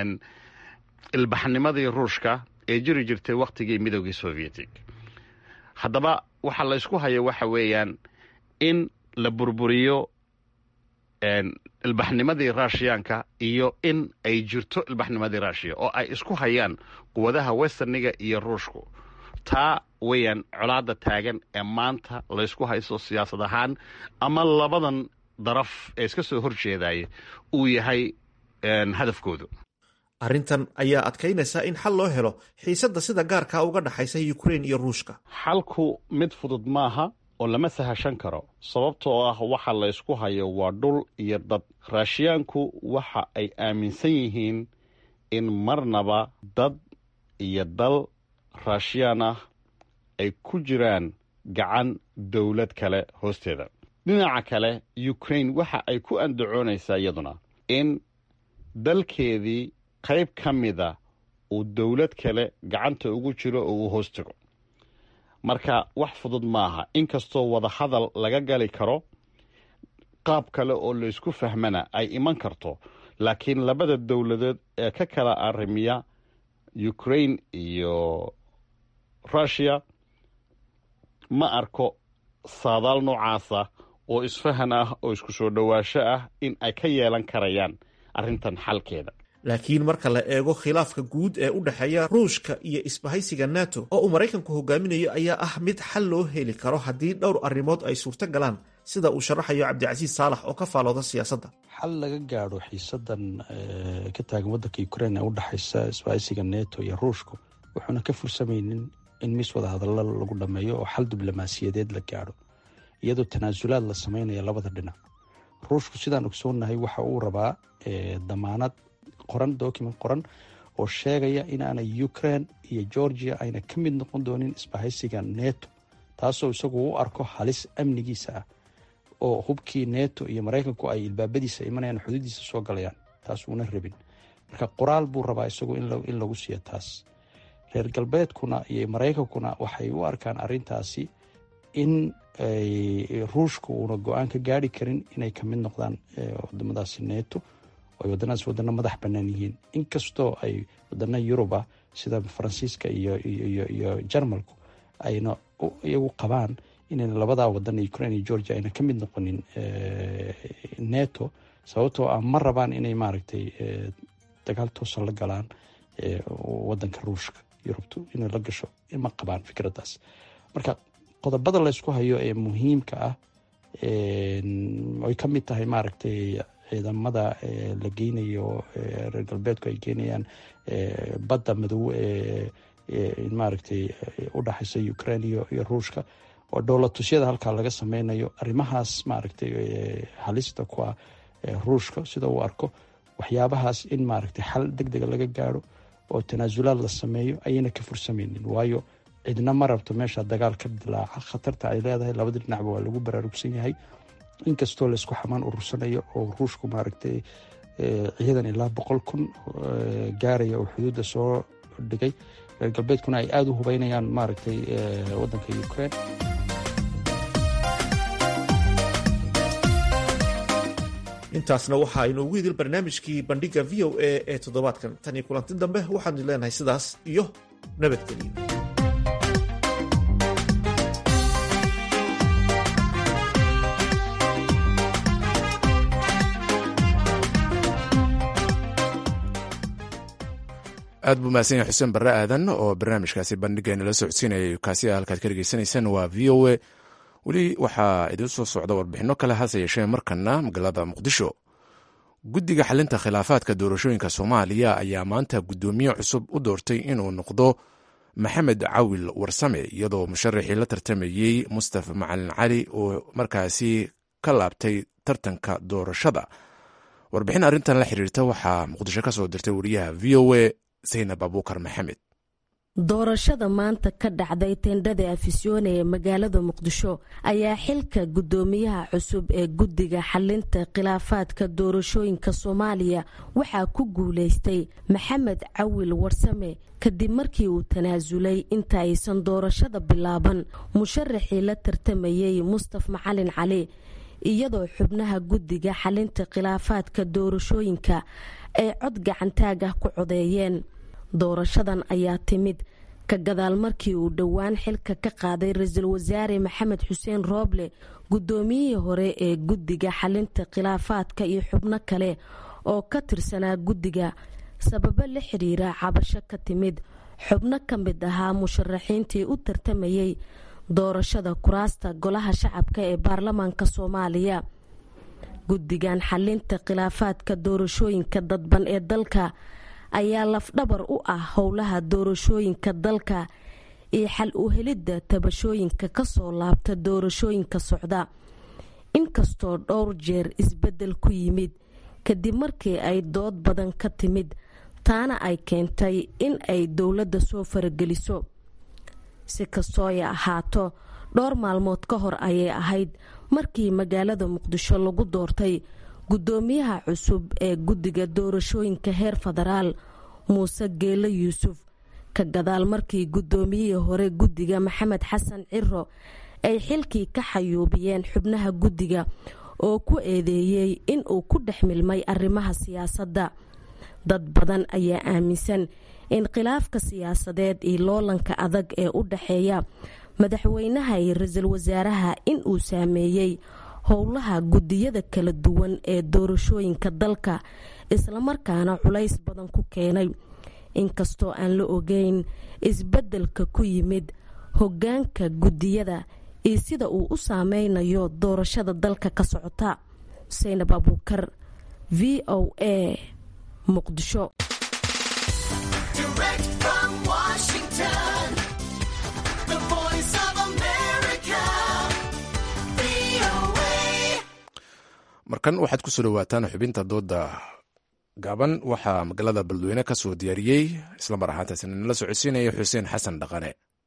ilbaxnimadii ruushka ee jiri jirtay wakhtigii midowgii Sovietic. haddaba waxa la isku hayo waxa weeyaan in la burburiyo ilbaxnimadii Russianka iyo in ay jirto ilbaxnimadii Russia oo ay isku hayaan quwadaha westerniga iyo ruushku. taa weeyaan colaadda taagan ee maanta laysku hayso siyaasad ahaan ama labadan daraf ee iska soo horjeedaya uu yahay hadafkoodu. arrintan ayaa adkaynaysa in xal loo helo xiisadda sida gaarka uga dhaxaysa Ukraine iyo Ruushka. xalku mid fudud maaha oo lama sahashan karo, sababtoo ah waxa la isku hayo waa dhul iyo dad. Raashiyaanku waxa ay aaminsan yihiin in marnaba dad iyo dal Russian ah ay ku jiraan gacan dowlad kale hoosteeda. dhinaca kale Ukraine waxa ay ku andacoonaysaa iyaduna in dalkeedii qayb ka mida uu dowlad kale gacanta ugu jiro oo uu hoos tago. marka wax fudud maaha, inkastoo wada hadal laga gali karo, qaab kale oo la isku fahmana ay iman karto, laakiin labada dowladood ee ka kala arrimiya Ukraine iyo Russia ma arko saadaal noocaasa oo isfahan ah oo isku soo dhawaasho ah in ay ka yeelan karayaan arrintan xalkeeda. laakiin marka la eego khilaafka guud ee u dhexeeya Ruushka iyo isbahaysiga NATO oo uu Mareykanku hogaaminayo ayaa ah mid xal loo heli karo haddii dhowr arrimood ay suurto galaan, sida uu sharaxayo Cabdicasiis Saalax oo ka faalooda siyaasadda. xal laga gaadho xiisadan ka taagan waddanka Ukraine ee u dhaxaysa isbahaysiga NATO iyo Ruushku wuxuuna ka fursamaynin in mis wada hadallo lagu dhameeyo oo xal diblomaasiyadeed la gaadho iyadoo tanaasulaad la samaynayo labada dhinac. Ruushku sidaan ogsoonnahay waxa uu rabaa damaanad qoran, document qoran oo sheegaya inaanay Ukraine iyo Georgia ayna ka mid noqon doonin isbahaysiga NATO, taasoo isagu u arko halis amnigiisa ah oo hubkii NATO iyo Mareykanku ay ilbaabadiisa imanayaan xuduudiisa soo galayaan, taas uuna rabin. marka qoraal buu rabaa isagu in lagu siiyo taas. reer galbeedkuna iyo Mareykankuna waxay u arkaan arrintaasi in Ruushku uuna go-aan ka gaari karin inay ka mid noqdaan wadamadaasi NATO oo wadanaas wadana madax bannaan yihiin, inkastoo ay wadana Yuruba sida Faransiiska iyo Jarmalku ayna iyagu qabaan in labada wadan Ukraine iyo Georgia ayna ka mid noqonin NATO, sababtoo ah ma rabaan inay maaragtay dagaal toos la galaan wadanka Ruushka. Yurubtu inay la gasho ma qabaan fikradaas. marka qodobada la isku hayo ee muhiimka ah ay ka mid tahay maaragtay ciidamada la geynayo reer galbeedku ay geynayaan badda madow maaragtay u dhaxaysa Ukraine iyo Ruushka oo dowlad-tusyada halkaa laga sameynayo. arrimahaas maaragtay halista ku ah Ruushka sida uu arko waxyaabahaas in maaragtay xal degdeg laga gaaro oo tanaasulaad la sameeyo ayayna ka fursamaynin, waayo cidna ma rabto meesha dagaal ka dilaaca. khatarta ay leedahay labada dhinacba waa lagu baraarugsan yahay, inkastoo la isku xamaan urursanayo oo Ruushku maaragtay ciidan ilaa 100,000 gaaraya oo xuduudda soo dhigay. reer galbeedkuna ay aada u hubeynayaan maaragtay waddanka Ukraine. intaasna waxa aynu ugu idil barnaamijkii bandhiga v o a ee toddobaadkan. tan iyo kulanti dambe waxaanu leenahay sidaas iyo nabadgelyo. aad buu mahadsan yahay xuseen barre aadan oo barnaamijkaasi bandhigeena la socodsiinayay. kaasi halkaad ka dhegeysanaysaan waa v o a. weli waxaa idiin soo socda warbixinno kale, hase yeeshee markana magaalada muqdisho. guddiga xalinta khilaafaadka doorashooyinka soomaaliya ayaa maanta guddoomiye cusub u doortay inuu noqdo maxamed cawil warsame, iyadoo musharaxii la tartamayey mustafa macalin cali oo markaasi ka laabtay tartanka doorashada. warbixin arrintan la xiriirta waxaa muqdisho ka soo dirtay wariyaha v o a zaynab abuukar maxamed. doorashada maanta ka dhacday teendhada afisyoone ee magaalada muqdisho ayaa xilka guddoomiyaha cusub ee guddiga xalinta khilaafaadka doorashooyinka soomaaliya waxaa ku guulaystay maxamed cawil warsame kadib markii uu tanaasulay inta aysan doorashada bilaaban musharaxii la tartamayey mustafa macalin cali, iyadoo xubnaha guddiga xalinta khilaafaadka doorashooyinka ay cod gacantaag ah ku codeeyeen. doorashadan ayaa timid ka gadaal markii uu dhowaan xilka ka qaaday ra-iisul wasaare maxamed xuseen rooble, guddoomiyihii hore ee guddiga xalinta khilaafaadka iyo xubno kale oo ka tirsanaa guddiga sababo la xiriira cabasho ka timid xubno ka mid ahaa musharaxiintii u tartamayey doorashada kuraasta golaha shacabka ee baarlamaanka soomaaliya. guddigan xalinta khilaafaadka doorashooyinka dadban ee dalka ayaa lafdhabar u ah howlaha doorashooyinka dalka iyo xal u helidda tabashooyinka kasoo laabta doorashooyinka socda. inkastoo dhowr jeer isbeddel ku yimid kadib markii ay dood badan ka timid, taana ay keentay in ay dowladda soo farageliso. si kastoo ay ahaato, dhowr maalmood ka hor ayay ahayd markii magaalada muqdisho lagu doortay guddoomiyaha cusub ee guddiga doorashooyinka heer federaal muuse geele yuusuf, ka gadaal markii guddoomiyihii hore guddiga maxamed xasan ciro ay xilkii ka xayuubiyeen xubnaha guddiga oo ku eedeeyey in uu ku dhex milmay arrimaha siyaasadda. dad badan ayaa aaminsan in khilaafka siyaasadeed iyo loolanka adag ee u dhexeeya madaxweynaha iyo ra-iisul wasaaraha in uu saameeyey howlaha guddiyada kala duwan ee doorashooyinka dalka, islamarkaana culays badan ku keenay. inkastoo aan la ogeyn isbeddelka ku yimid hoggaanka guddiyada iyo sida uu u saameynayo doorashada dalka ka socota. zaynab abuukar, v o a, muqdisho. markan waxaad ku soo dhawaataan xubinta dooda gaaban. waxaa magaalada beledweyne ka soo diyaariyey islamar ahaantaasina nala socodsiinaya xuseen xasan dhaqane.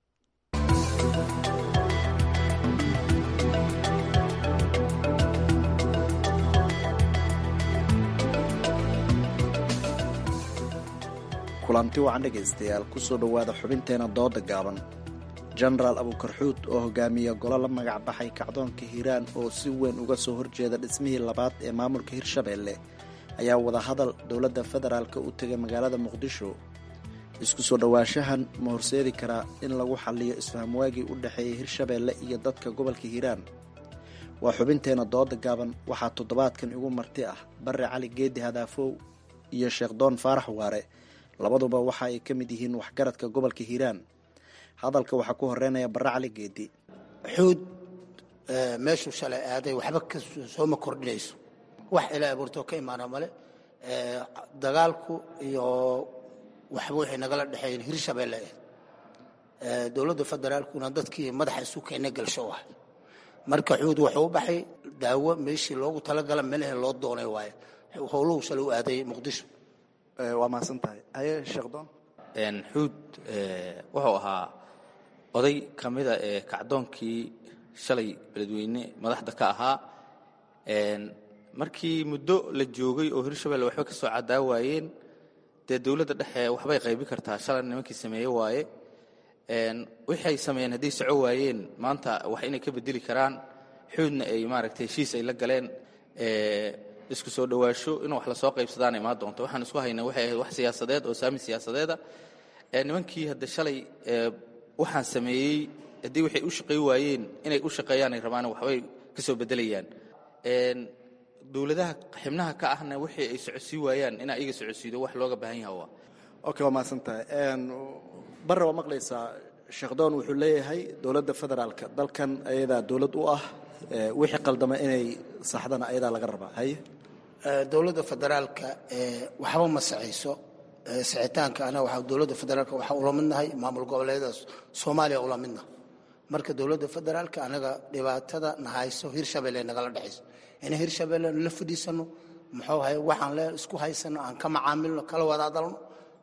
kulanti wacan dhegaystayaal kusoo dhowaada xubinteena dooda gaaban. jenaraal abuukar xuud oo hogaamiya golo la magac baxay kacdoonka hiiraan oo si weyn uga soo horjeeda dhismihii labaad ee maamulka hirshabeelle ayaa wadahadal dowladda federaalka u tegay magaalada muqdisho. isku soo dhowaanshahan ma horseedi karaa in lagu xalliyo isfahamwaagii u dhexeeyay hirshabeelle iyo dadka gobolka hiiraan? waa xubinteena dooda gaaban. waxaa toddobaadkan igu marti ah barre cali geedi hadaafow iyo sheekh doon faarax waare, labaduba waxa ay ka mid yihiin waxgaradka gobolka hiiraan. hadalka waxaa ku horeynaya barre cali geedi. xuud meeshuu shalay aaday waxba sooma kordhinayso, wax ilaa abuurtoo ka imaana male. dagaalku iyo waxba waxay nagala dhexeeyeen hirshabeelle dowladda federaalkuna dadkii madaxa isu keena galsho ah. marka xuud wuxuu u baxay daawo meeshii loogu talagala meelahee loo doonay waaye howluhu shalay u aaday muqdisho. waa mahadsan tahay. haye sheekh doon. xuud wuxuu ahaa oday ka mida ee kacdoonkii shalay beledweyne madaxda ka ahaa. markii muddo la joogay oo hirshabelle waxba ka soo cadaa waayeen, dee dowladda dhexe waxbay qaybin kartaa. shalay nimankii sameeye waaye. waxay sameeyeen hadday soco waayeen maanta wax inay ka bedeli karaan. xuudna ay maaragtay heshiis ay la galeen. isku soo dhowaasho in wax la soo qaybsadaan imaan doonto. waxaan isku haynaa waxay ahayd wax siyaasadeed oo saami siyaasadeeda. nimankii hadda shalay waxaan sameeyey haddii waxay u shaqay waayeen inay u shaqeeyaan ay rabaan waxbay ka soo bedelayaan. dowladaha xibnaha ka ahna wixii ay socodsii waayaan in ayaga socodsiido wax looga baahan yahay waa. Okay, waa mahadsantahay. barre waa maqlaysaa Sheekh Doon wuxuu leeyahay dowladda federaalka dalkan ayadaa dowlad u ah wixii qaldama inay saxdana ayadaa laga rabaa. haye dowladda federaalka waxba ma sacayso sicitaanka ana waxa dowladda federaalka waxa ula midnahay maamul goboleedyada Soomaaliya ula midnahay. marka dowladda federaalka anaga dhibaatada nahayso Hirshabelle nagala dhaxayso in Hirshabelle la fadhiisano muxuu ahay waxaan la isku haysano aan ka macaamilno kala wada hadalno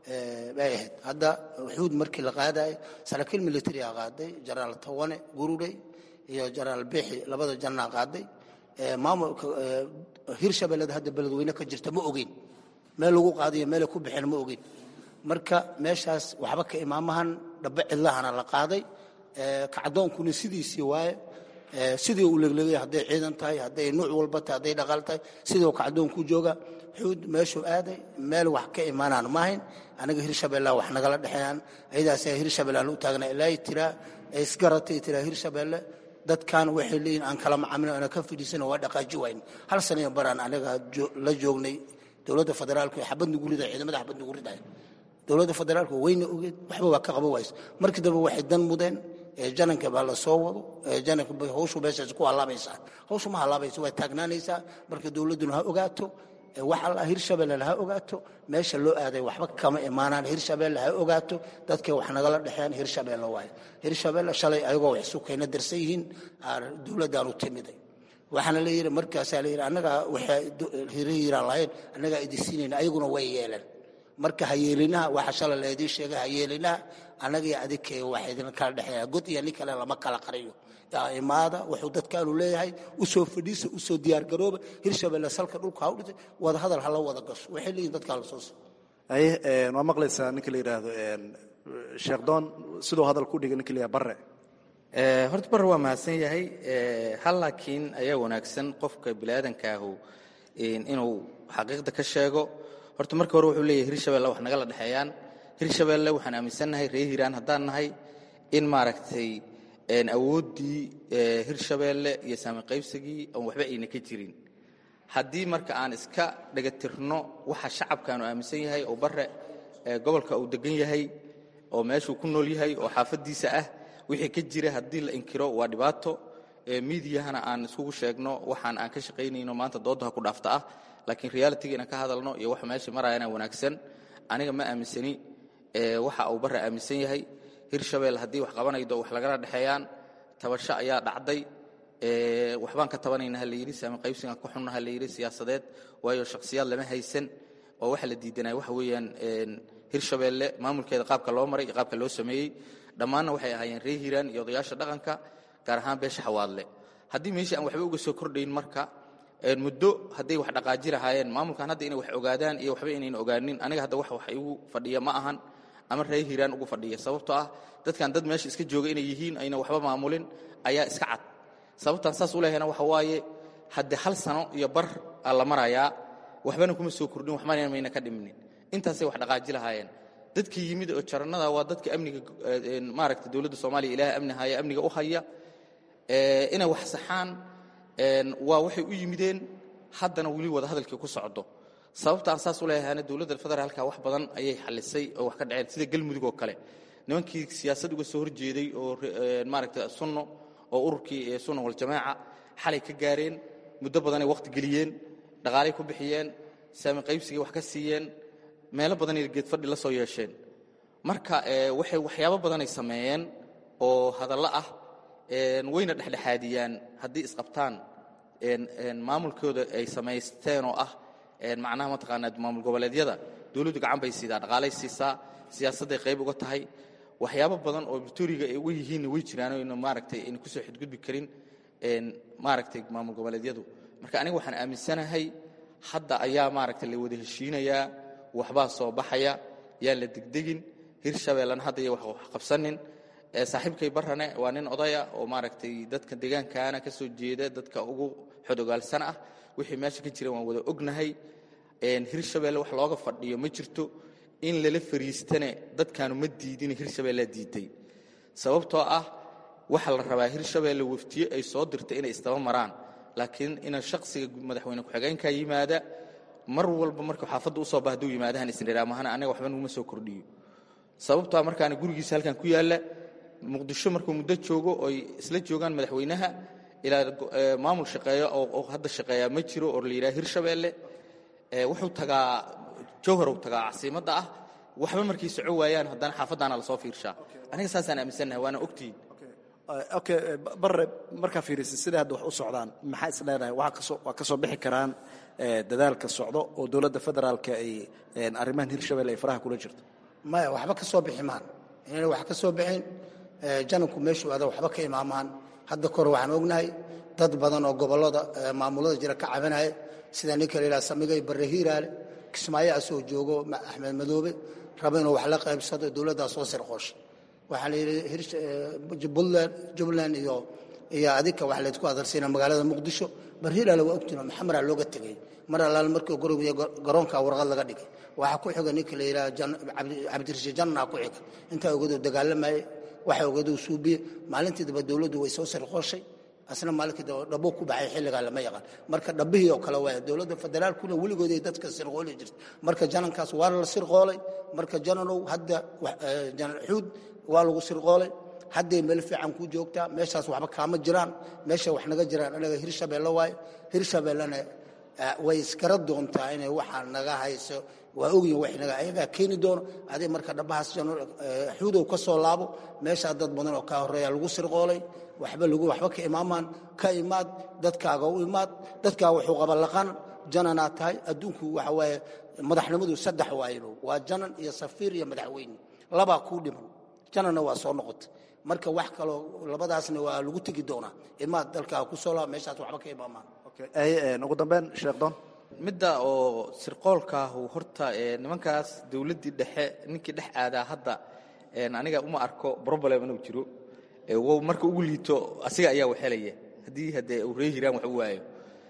baayad hadda wuxuud markii la qaaday saraakiil military qaaday General Tawane Gurudey iyo General Bixi labada janna qaaday maamulka Hirshabelle hadda beledweyne ka jirta ma ogeen meel lagu qaadiyo meel ku bixin ma ogeen. marka meeshaas waxba ka imaamahan dhaba cidlahana la qaaday kacdoonkuna sidiisii waaye sidii uu leegleeyay haday ciidan tahay haday nooc walba tahay haday dhaqaal tahay sidoo kacdoonku jooga xuud meeshu aaday meel wax ka imaanaan maahin anaga Hirshabelle wax nagala dhaxayaan aydaas Hirshabelle u taagna ilaa tira isgaratay tira Hirshabelle dadkan waxay leeyihiin aan kala macaamilo ana ka fidisana waa dhaqaaji wayn hal sano baraan anaga la joognay dowladda federaalka xabad nagu riday ciidamada xabad nagu riday dowladda federaalka wayna ogeed waxba waa ka qabo ways markii dambe waxay dan mudeen jananka baa la soo wado jananka hawshu beesha ku halaabaysa hawshu ma halaabaysa way taagnaanaysa marka dowladuna ha ogaato waxa la Hirshabelle ha ogaato meesha loo aaday waxba kama imaanaan Hirshabelle ha ogaato dadka wax nagala dhaxayaan Hirshabelle waay Hirshabelle shalay ayagoo wax isu keenay darsayihiin dowladda u timiday waxaana la yiri markaas la yiri anaga waxa hiriiraan lahayn anaga idisiinayna ayaguna way yeelan marka hayeelinaha waxa shalay leedii sheegay hayeelinaha anaga iyo adikay waxa idin kala dhaxaya god iyo nin kale lama kala qariyo imaada wuxuu dadkaanu leeyahay u soo fadhiisa u soo diyaar garooba Hirshabelle salka dhulka u dhigay wada hadal hala wada gasho waxay leeyihiin dadka la soo haye waa maqlaysaa ninka la yiraahdo Sheekh Doon sidoo hadal ku dhigay ninka la Barre horta Barre waa mahadsan yahay hal laakiin ayaa wanaagsan qofka bilaadanka ah inuu xaqiiqda ka sheego. horta marka hore wuxuu leeyahay Hirshabelle wax nagala dhaxayaan Hirshabelle waxaan aaminsanahay reer Hiiraan haddaan nahay in maaragtay awoodii Hirshabelle iyo saami qaybsigii aan waxba ayna ka jirin haddii marka aan iska dhagatirno waxa shacabkaanu aaminsan yahay oo Barre gobolka uu degan yahay oo meeshuu ku nool yahay oo xaafadiisa ah wixii ka jira haddii la inkiro waa dhibaato miidiyahana aan isugu sheegno waxaan aan ka shaqaynayno maanta doodaha ku dhaafta ah laakiin reality-ga inaan ka hadalno iyo waxa meesha marayana wanaagsan aniga ma aaminsani waxa uu Barre aaminsan yahay Hirshabelle haddii wax qabanaydo wax lagala dhaxeeyaan tabasho ayaa dhacday waxbaan ka tabanayna la yiri saami qaybsiga ku xunnaha la yiri siyaasadeed waayo shakhsiyaad lama haysan oo waxa la diidanay waxa weeyaan Hirshabelle maamulkeeda qaabka loo maray iyo qaabka loo sameeyay dhammaanna waxay ahaayeen reer Hiiraan iyo odayaasha dhaqanka gaar ahaan beesha Xawaadle haddii meeshii aan waxba uga soo kordhayn marka muddo haday wax dhaqaaji lahaayeen maamulkan hadda inay wax ogaadaan iyo waxba inay ogaanin aniga hadda wax igu fadhiya ma ahan ama reer Hiiraan ugu fadhiya sababtoo ah dadkan dad meesha iska jooga inay yihiin ayna waxba maamulin ayaa iska cad sababtan saas u leeyahay waxa waaye hadda hal sano iyo bar la marayaa waxbana kuma soo kordhin waxma mayna ka dhiminin intaasay wax dhaqaaji lahaayeen dadkii yimid oo jaranada waa dadka amniga maaragtay dowladda Soomaaliya ilaahay amniga u haya inay wax saxaan waa waxay u yimideen haddana wali wada hadalkii ku socdo sababtaan saas u leeyahay dowladda federaalka wax badan ayay xalisay oo wax ka dhaceen sida galmudug oo kale nimankii siyaasad uga soo horjeeday oo maaragtay sunno oo ururkii sunno wal jamaaca xalay ka gaareen muddo badan ay waqti geliyeen dhaqaalay ku bixiyeen saami qaybsiga wax ka siiyeen meelo badan ay geed fadhi la soo yeesheen marka waxay waxyaabo badan ay sameeyeen oo hadallo ah wayna dhexdhexaadiyaan haddii isqabtaan maamulkooda ay samaysteen oo ah macnaha mataqaanaa maamul goboleedyada dowladdu gacan bay siidaa dhaqaalay siisaa siyaasadday qayb uga tahay waxyaabo badan oo victoriga ay uga yihiin way jiraan oo maaragtay in ku soo xidgudbi karin maaragtay maamul goboleedyadu marka aniga waxaan aaminsanahay hadda ayaa maaragtay la wada heshiinayaa waxbaa soo baxaya yaa la degdegin Hirshabelle hadda wax qabsanin saaxiibkay Barrane waa nin odaya oo maaragtay dadka deegaankaana ka soo jeeda dadka ugu xodogaalsan ah wixii meesha ka jira waan wada ognahay. Hirshabeelle wax looga fadhiyo ma jirto. In lala fariistane dadkaanu ma diidin, Hirshabeelle diiday. Sababtoo ah waxa la rabaa Hirshabeelle waftiye ay soo dirtay inay istaba maraan, laakiin in shakhsiga madaxweyne ku-xigeenka yimaada mar walba markuu xaafadda u soo baahdo yimaadahan isniraamahana anaga waxba nuguma soo kordhiyo. Sababtoo ah markaan gurigiisa halkan ku yaala Muqdisho markuu muddo joogo oo isla joogaan madaxweynaha ilaa maamul shaqeeyo oo hadda shaqeeya ma jiro oo la yiraahdo Hirshabeelle. Wuxuu tagaa Jowhar uu tagaa caasimada ah, waxba markii soo waayaan haddana xaafadana la soo fiirshaa. Aniga saasaan aaminsanahay, waana ogtiin. Okay, barre markaa fiirisid sida hadda wax u socdaan maxaa is leedahay waa ka soo bixi karaan dadaalka socdo oo dowladda federaalka ay arrimahan Hirshabeelle ay faraha kula jirto? maya waxba ka soo bixi maan inay wax ka soo bixin janabku meeshu aada waxba ka imaamaan. hadda kor waxaan ognahay dad badan oo gobolada maamulada jira ka cabanaya sida ninka la yiraahdo Samigay Barre Hiiraale Kismaayo asoo joogo Axmed Madoobe raba inuu wax la qaybsado dowladda soo sirqoosh. waxaa la yidhi Jubbaland iyo adika wax laysku adarsiina magaalada Muqdisho. Barre Hiiraale waa ogtiin Maxamed aa looga tegey mar allaal markii guriga garoonka warqad laga dhigay. waxaa ku xiga ninka la yiraahdo Cabdirashiid Janna ku xiga inta ogado dagaalamay waxa ogado suubiye maalintii daba dowladdu way soo sirqooshay asna maalintii dhabo ku baxay xilliga lama yaqaan. marka dhabihii oo kale waa dowladda federaalkuna weligood ay dadka sirqoolay jirtay. marka janankaas waa la sirqoolay. marka jananow hadda janan xuud waa lagu sirqoolay. hadday meel fiican ku joogtaa meeshaas waxba kaama jiraan. meesha wax naga jiraan anaga Hirshabeelle waaye. Hirshabeellena way iskara doontaa inay waxaa naga hayso waa ogyihin wax naga ayagaa keeni doono. adii marka dhabahaas xuudow ka soo laabo meesha dad badan oo ka horeeya lagu sirqoolay waxba ka imaamaan ka imaad dadkaaga u imaad dadkaaga wuxuu qaba laqan janana tahay adduunku waxa waaye madaxnimadu saddex waayno waa janan iyo safiir iyo madaxweyne laba ku dhiman janana waa soo noqotay. marka wax kale labadaasna waa lagu tagi doonaa imaad dalkaaga ku soo laabo meeshaas waxba ka imaamaan. ugu dambeyn Sheekh Don midda oo sirqoolka horta nimankaas dawladdii dhexe ninkii dhex aadaa hadda aniga uma arko problem inuu jiro. marka ugu liito asiga ayaa waxelaya hadii uu reehiraan wax u waayo.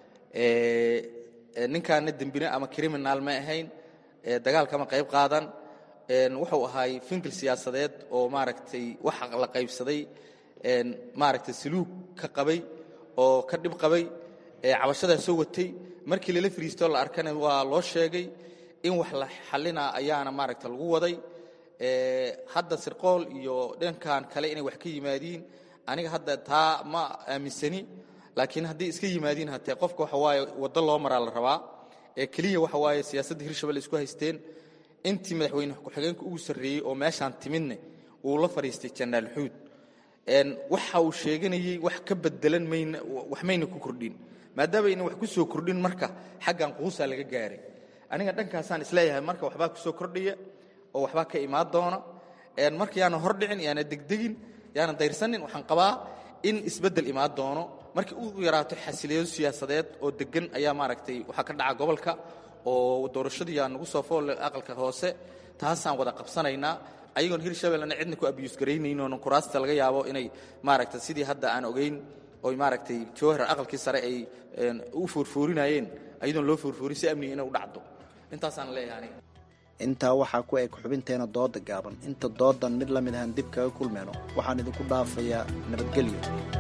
ninkaana dambina ama criminal ma ahayn, dagaalka ma qayb qaadan. wuxuu ahaay finkil siyaasadeed oo maaragtay waxa la qaybsaday maaragtay suluug ka qabay oo ka dhib qabay cabashada soo watay. markii la fariisto la arkana waa loo sheegay in wax la xalina ayaana maaragtay lagu waday. hadda sirqool iyo dhankan kale inay wax ka yimaadiin aniga hadda taa ma aaminsani. laakiin haddii iska yimaadiin hatee qofka waxa waaye waddo loo maraa la rabaa. keliya waxa waaye siyaasadda Hirshabeelle isku haysteen intii madaxweyne ku-xigeenka ugu sarreeyey oo meeshaan timidne uu la fariistay Janaal Xuud. waxa uu sheeganayay wax ka bedelan mayna ku kordhin maadaama inay wax ku soo kordhin marka xaggan quusa laga gaaray. aniga dhankaasaan isleeyahay marka waxba ku soo kordhiya oo waxba ka imaan doona. marka yaana hor dhicin yaana degdegin yaana dayrsanin waxaan qabaa in isbedel imaan doono. markii uu yaraato xasiloon siyaasadeed oo degan ayaa maaragtay waxa ka dhaca gobolka oo doorashadii aan ugu soo fool aqalka hoose taasaan wada qabsanaynaa. ayagoon Hirshabeellena cidna ku abuse gareynayno oo kuraasta laga yaabo inay maaragtay sidii hadda aan ogeyn oo maaragtay Jowhar aqalkii sare ay u furfuurinayeen ayadoon loo furfuurin si amni inay u dhacdo. intaasaan leeyahay. intaa waxaa ku eg xubinteena dooda gaaban. inta doodan mid la mid ahaan dib kaga kulmeyno waxaan idinku dhaafayaa nabadgelyo.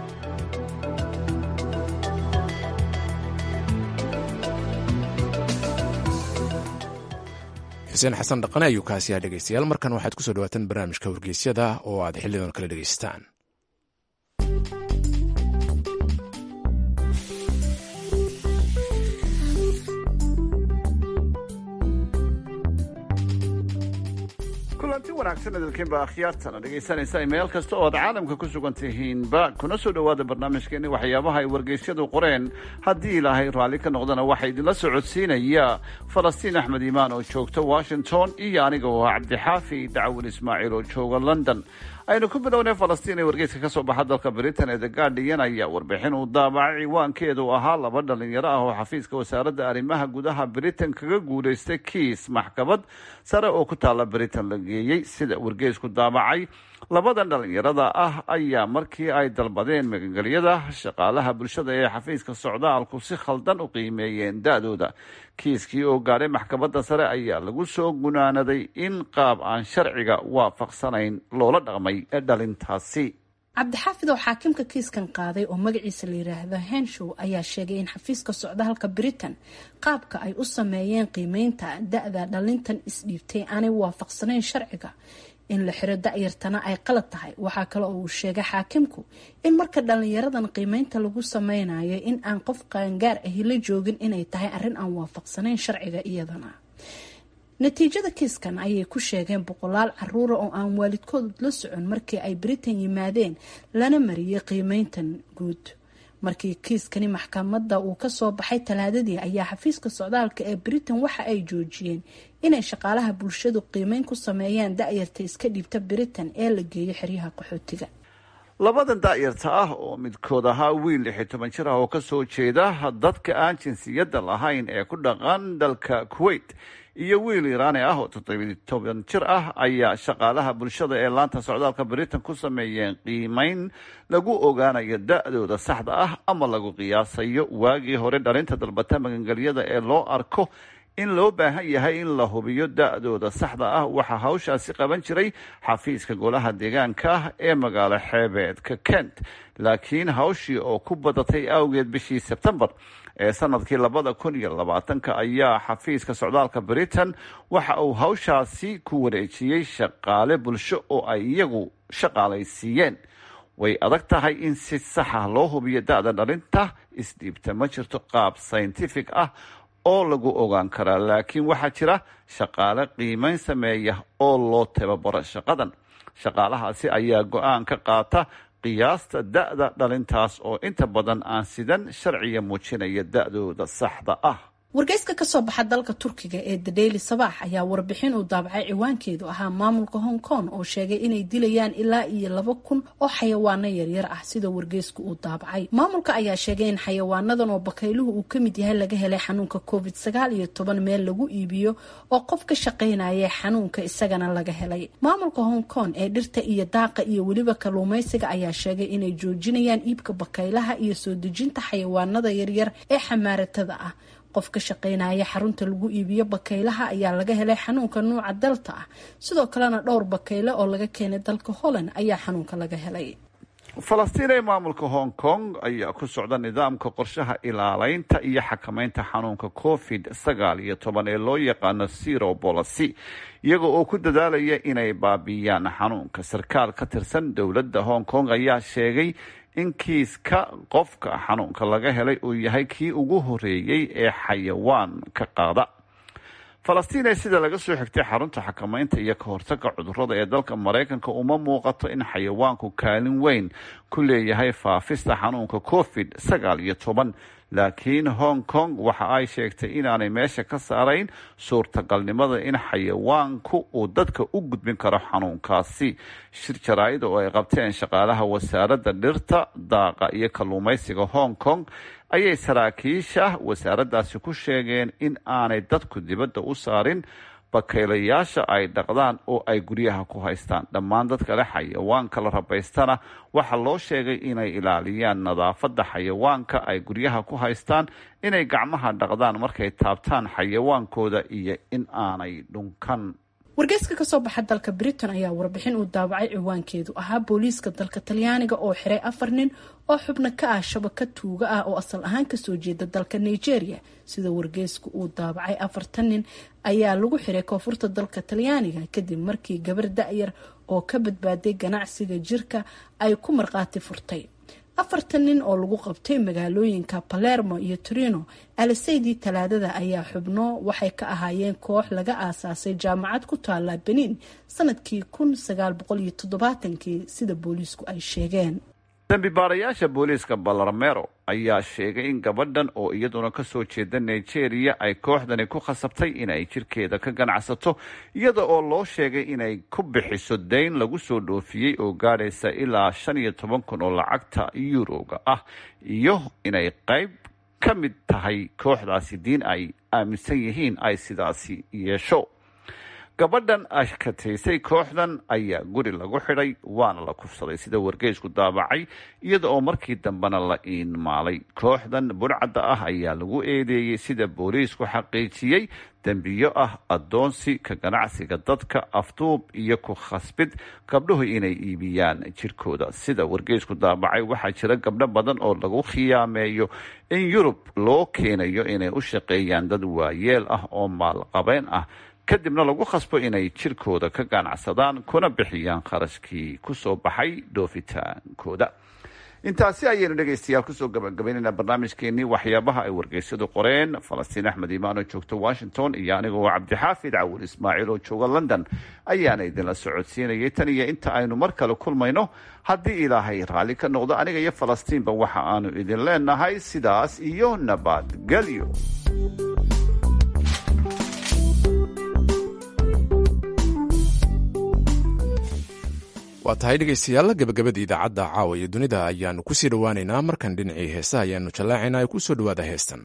xuseen xasan dhaqane ayuu kaasiyaa dhegaystayaal. markan waxaad ku soo dhawaataan barnaamijka wargeysyada oo aad xillidan kala dhegaystaan. kulanti wanaagsan idinkiinba akhyaartana dhegaysanaysa meel kasta oo aad caalamka ku sugan tihiinba kuna soo dhowaada barnaamijkeeni waxyaabaha ay wargeysyadu qoreen. haddii ilaahay raalli ka noqdana waxaa idinla socodsiinaya falastiin axmed iimaan oo joogta washington iyo aniga oo ah cabdixaafi dacwin ismaaciil oo jooga london. aynu ku bilownay falastiin ee wargeyska ka soo baxa dalka britain ee the guardian ayaa warbixin uu daabacay ciwaankeedu ahaa 2 dhalinyaro ah oo xafiiska wasaaradda arrimaha gudaha britain kaga guulaystay kiis maxkamad sare oo ku taala britain la geeyey. sida wargeysku daabacay, 2 dhalinyarada ah ayaa markii ay dalbadeen magangelyada shaqaalaha bulshada ee xafiiska socdaalku si khaldan u qiimeeyeen da'dooda. kiiskii oo gaadhay maxkamadda sare ayaa lagu soo gunaanaday in qaab aan sharciga waafaqsanayn loola dhaqmay dhalintaasi. cabdixaafid oo xaakimka kiiskan qaaday oo magaciisa la yiraahdo henshow ayaa sheegay in xafiiska socdaalka britain qaabka ay u sameeyeen qiimeynta da'da dhalintan isdhiibtay aanay waafaqsanayn sharciga, in la xiro da'yartana ay qalad tahay. waxaa kale oo uu sheegay xaakimku in marka dhalinyaradan qiimeynta lagu sameynayo in aan qof qaangaar ahi la joogin inay tahay arrin aan waafaqsanayn sharciga iyadana. natiijada kiiskan ayay ku sheegeen 100 caruura oo aan waalidkood la socon markii ay britain yimaadeen lana mariyay qiimeyntan guud. markii kiiskani maxkamadda uu ka soo baxay talaadadii ayaa xafiiska socdaalka ee britain waxa ay joojiyeen inay shaqaalaha bulshadu qiimeyn ku sameeyaan da'yarta iska dhiibta britain ee la geeyo xeryaha qaxootiga. 2 da'yarta ah oo midkood ahaa wiil 16 jir ah oo ka soo jeeda dadka aan jinsiyadda lahayn ee ku dhaqan dalka Kuwait iyo wiil Iiraani ah oo 17 jir ah ayaa shaqaalaha bulshada ee laanta socdaalka Britain ku sameeyeen qiimeyn lagu ogaanayo da'dooda saxda ah ama lagu qiyaasayo. waagii hore dhalinta dalbata magangelyada ee loo arko in loo baahan yahay in la hubiyo da'dooda saxda ah waxaa hawshaasi qaban jiray xafiiska golaha deegaanka ee magaalo xeebeedka Kent. laakiin hawshii oo ku badatay awgeed bishii Sebtembar ee sanadkii 2020 ayaa xafiiska socdaalka Britain waxa uu hawshaasi ku wareejiyey shaqaale bulsho oo ay iyagu shaqaalaysiiyeen. way adag tahay in si sax ah loo hubiyo da'da dhalinta isdhiibta. ma jirto qaab scientific ah oo lagu ogaan karaa, laakiin waxaa jira shaqaale qiimeyn sameeya oo loo tababaro shaqadan. shaqaalahaasi ayaa go-aan ka qaata qiyaasta da'da dhalintaas oo inta badan aan sidan sharciga muujinaya da'dooda saxda ah. wargeyska ka soo baxa dalka Turkiga ee The Daily Sabah ayaa warbixin uu daabacay ciwaankeedu ahaa maamulka Hong Kong oo sheegay inay dilayaan ilaa iyo 2,000 oo xayawaano yaryar ah. sida wargeysku uu daabacay, maamulka ayaa sheegay in xayawaanadan oo bakayluhu uu kamid yahay laga helay xanuunka COVID-19 meel lagu iibiyo oo qof ka shaqeynaya xanuunka isagana laga helay. maamulka Hong Kong ee dhirta iyo daaqa iyo weliba kalluumaysiga ayaa sheegay inay joojinayaan iibka bakaylaha iyo soo dejinta xayawaanada yaryar ee xamaaratada ah. qof ka shaqeynaya xarunta lagu iibiyo bakaylaha ayaa laga helay xanuunka nuuca Delta ah. sidoo kalena dhowr bakayle oo laga keenay dalka Holland ayaa xanuunka laga helay. falastiin ee maamulka Hong Kong ayaa ku socda nidaamka qorshaha ilaaleynta iyo xakameynta xanuunka COVID-19 ee loo yaqaano Zero Policy, iyaga oo ku dadaalaya inay baabiyaan xanuunka. sarkaal ka tirsan dowladda Hong Kong ayaa sheegay in kiiska qofka xanuunka laga helay uu yahay kii ugu horeeyey ee xayawaan ka qaada. falastiin ee sida laga soo xigtay xarunta xakameynta iyo ka hortagga cudurrada ee dalka Mareykanka uma muuqato in xayawaanku kaalin weyn ku leeyahay faafista xanuunka COVID-19, laakiin Hong Kong waxa ay sheegtay inaanay meesha ka saarayn suurtagalnimada in xayawaanku uu dadka u gudbin karo xanuunkaasi. shir jaraa'id oo ay qabteen shaqaalaha wasaaradda dhirta, daaqa iyo kalluumaysiga Hong Kong ayay saraakiisha wasaaraddaasi ku sheegeen in aanay dadku dibadda u saarin bakaylayaasha ay dhaqdaan oo ay guryaha ku haystaan. dhammaan dadka leh xayawaanka la rabaystana waxaa loo sheegay inay ilaaliyaan nadaafadda xayawaanka ay guryaha ku haystaan, inay gacmaha dhaqdaan markay taabtaan xayawaankooda iyo in aanay dhunkan. wargeyska ka soo baxa dalka Britain ayaa warbixin uu daabacay ciwaankeedu ahaa booliiska dalka Talyaaniga oo xiray 4 nin oo xubno ka ah shabakad tuuga ah oo asal ahaan ka soo jeeda dalka Nigeria. sida wargeysku uu daabacay 4 nin ayaa lagu xiray koonfurta dalka Talyaaniga kadib markii gabar da'yar oo ka badbaaday ganacsiga jirka ay ku marqaati furtay. 4 nin oo lagu qabtay magaalooyinka Palermo iyo Torino Alseydii talaadada ayaa xubno waxay ka ahaayeen koox laga aasaasay jaamacad ku taala Benin sanadkii 1970 sida booliisku ay sheegeen. dambi baarayaasha booliiska Palermo ayaa sheegay in gabadhan oo iyaduna kasoo jeeda nigeria ay kooxdani ku khasabtay inay jirkeeda ka ganacsato iyada oo loo sheegay inay ku bixiso dayn lagu soo dhoofiyey oo gaadhaysa ilaa 15,000 oo lacagta yuroga ah iyo inay qayb ka mid tahay kooxdaasi diin ay aaminsan yihiin ay sidaasi yeesho. gabadhan ashkataysay kooxdan ayaa guri lagu xidhay waana la kufsaday sida wargeysku daabacay iyada oo markii dambena la iinmaalay. kooxdan burcadda ah ayaa lagu eedeeyey sida booliisku xaqiijiyey dembiyo ah adoonsi, ka ganacsiga dadka, afduub iyo ku khasbid gabdhuhu inay iibiyaan jirkooda. sida wargeysku daabacay waxaa jira gabdho badan oo lagu khiyaameeyo in yurub loo keenayo inay u shaqeeyaan dad waayeel ah oo maalqabeen ah kadibna lagu khasbo inay jirkooda ka ganacsadaan kuna bixiyaan kharashkii kusoo baxay dhoofitaankooda. intaasi ayaynu dhegaystayaal kusoo gabagabaynaynaa barnaamijkeenii waxyaabaha ay wargeysyadu qoreen. falastiin axmed imaan oo joogta washington iyo anigoo cabdixaafid cawil ismaaciil oo jooga london ayaana idinla socodsiinayay. tan iyo inta aynu mar kale kulmayno haddii ilaahay raalli ka noqdo aniga iyo falastiinba waxa aanu idin leenahay sidaas iyo nabadgelyo. waa tahay dhegaystayaal gabagabada idaacadda caawa iyo dunida ayaanu kusii dhowaaneynaa. markan dhinacii heesaha ayaanu jallaacaynaa. ku soo dhowaada heestan.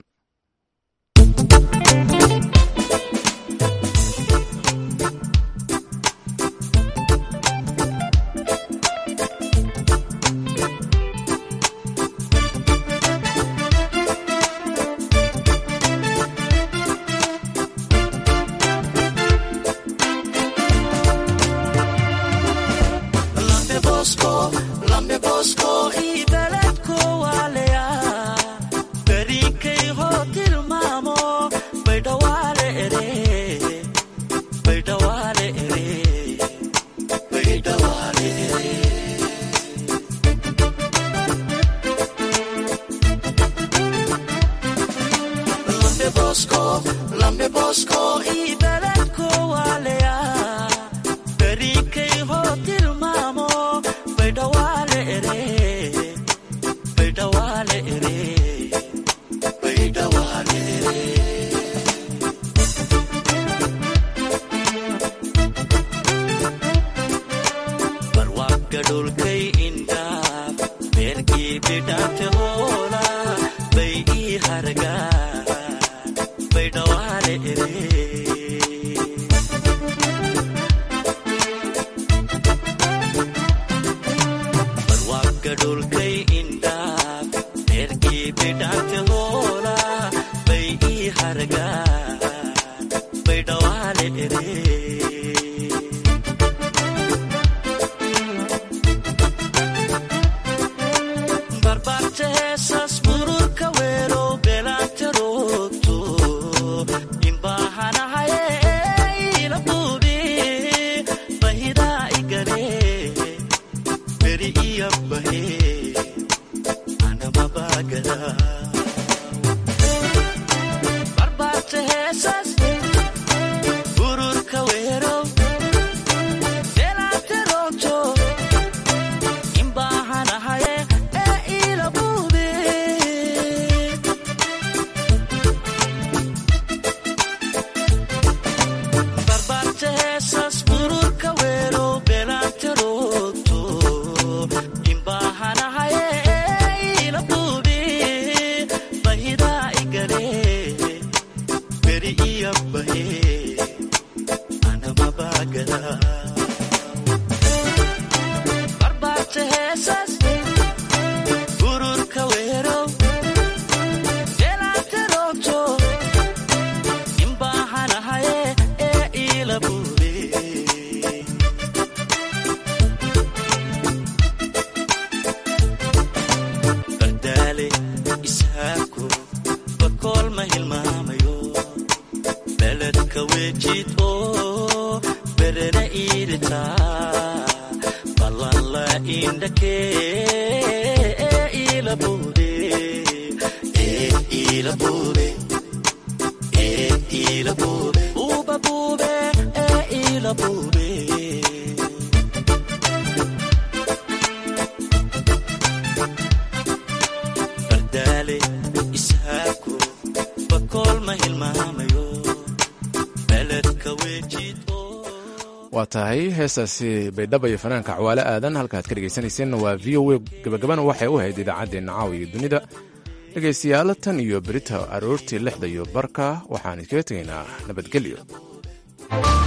waa tahay heestaasi baydhaba iyo fanaanka cawaale aadan halkaaad ka dhegaysanayseena waa v o a gabagabana waxay u ahayd idaacaddeenna caawa iyo dunida dhegaystayaal tan iyo berita aroortii 6:00 waxaan iskaga tegaynaa nabadgelyo.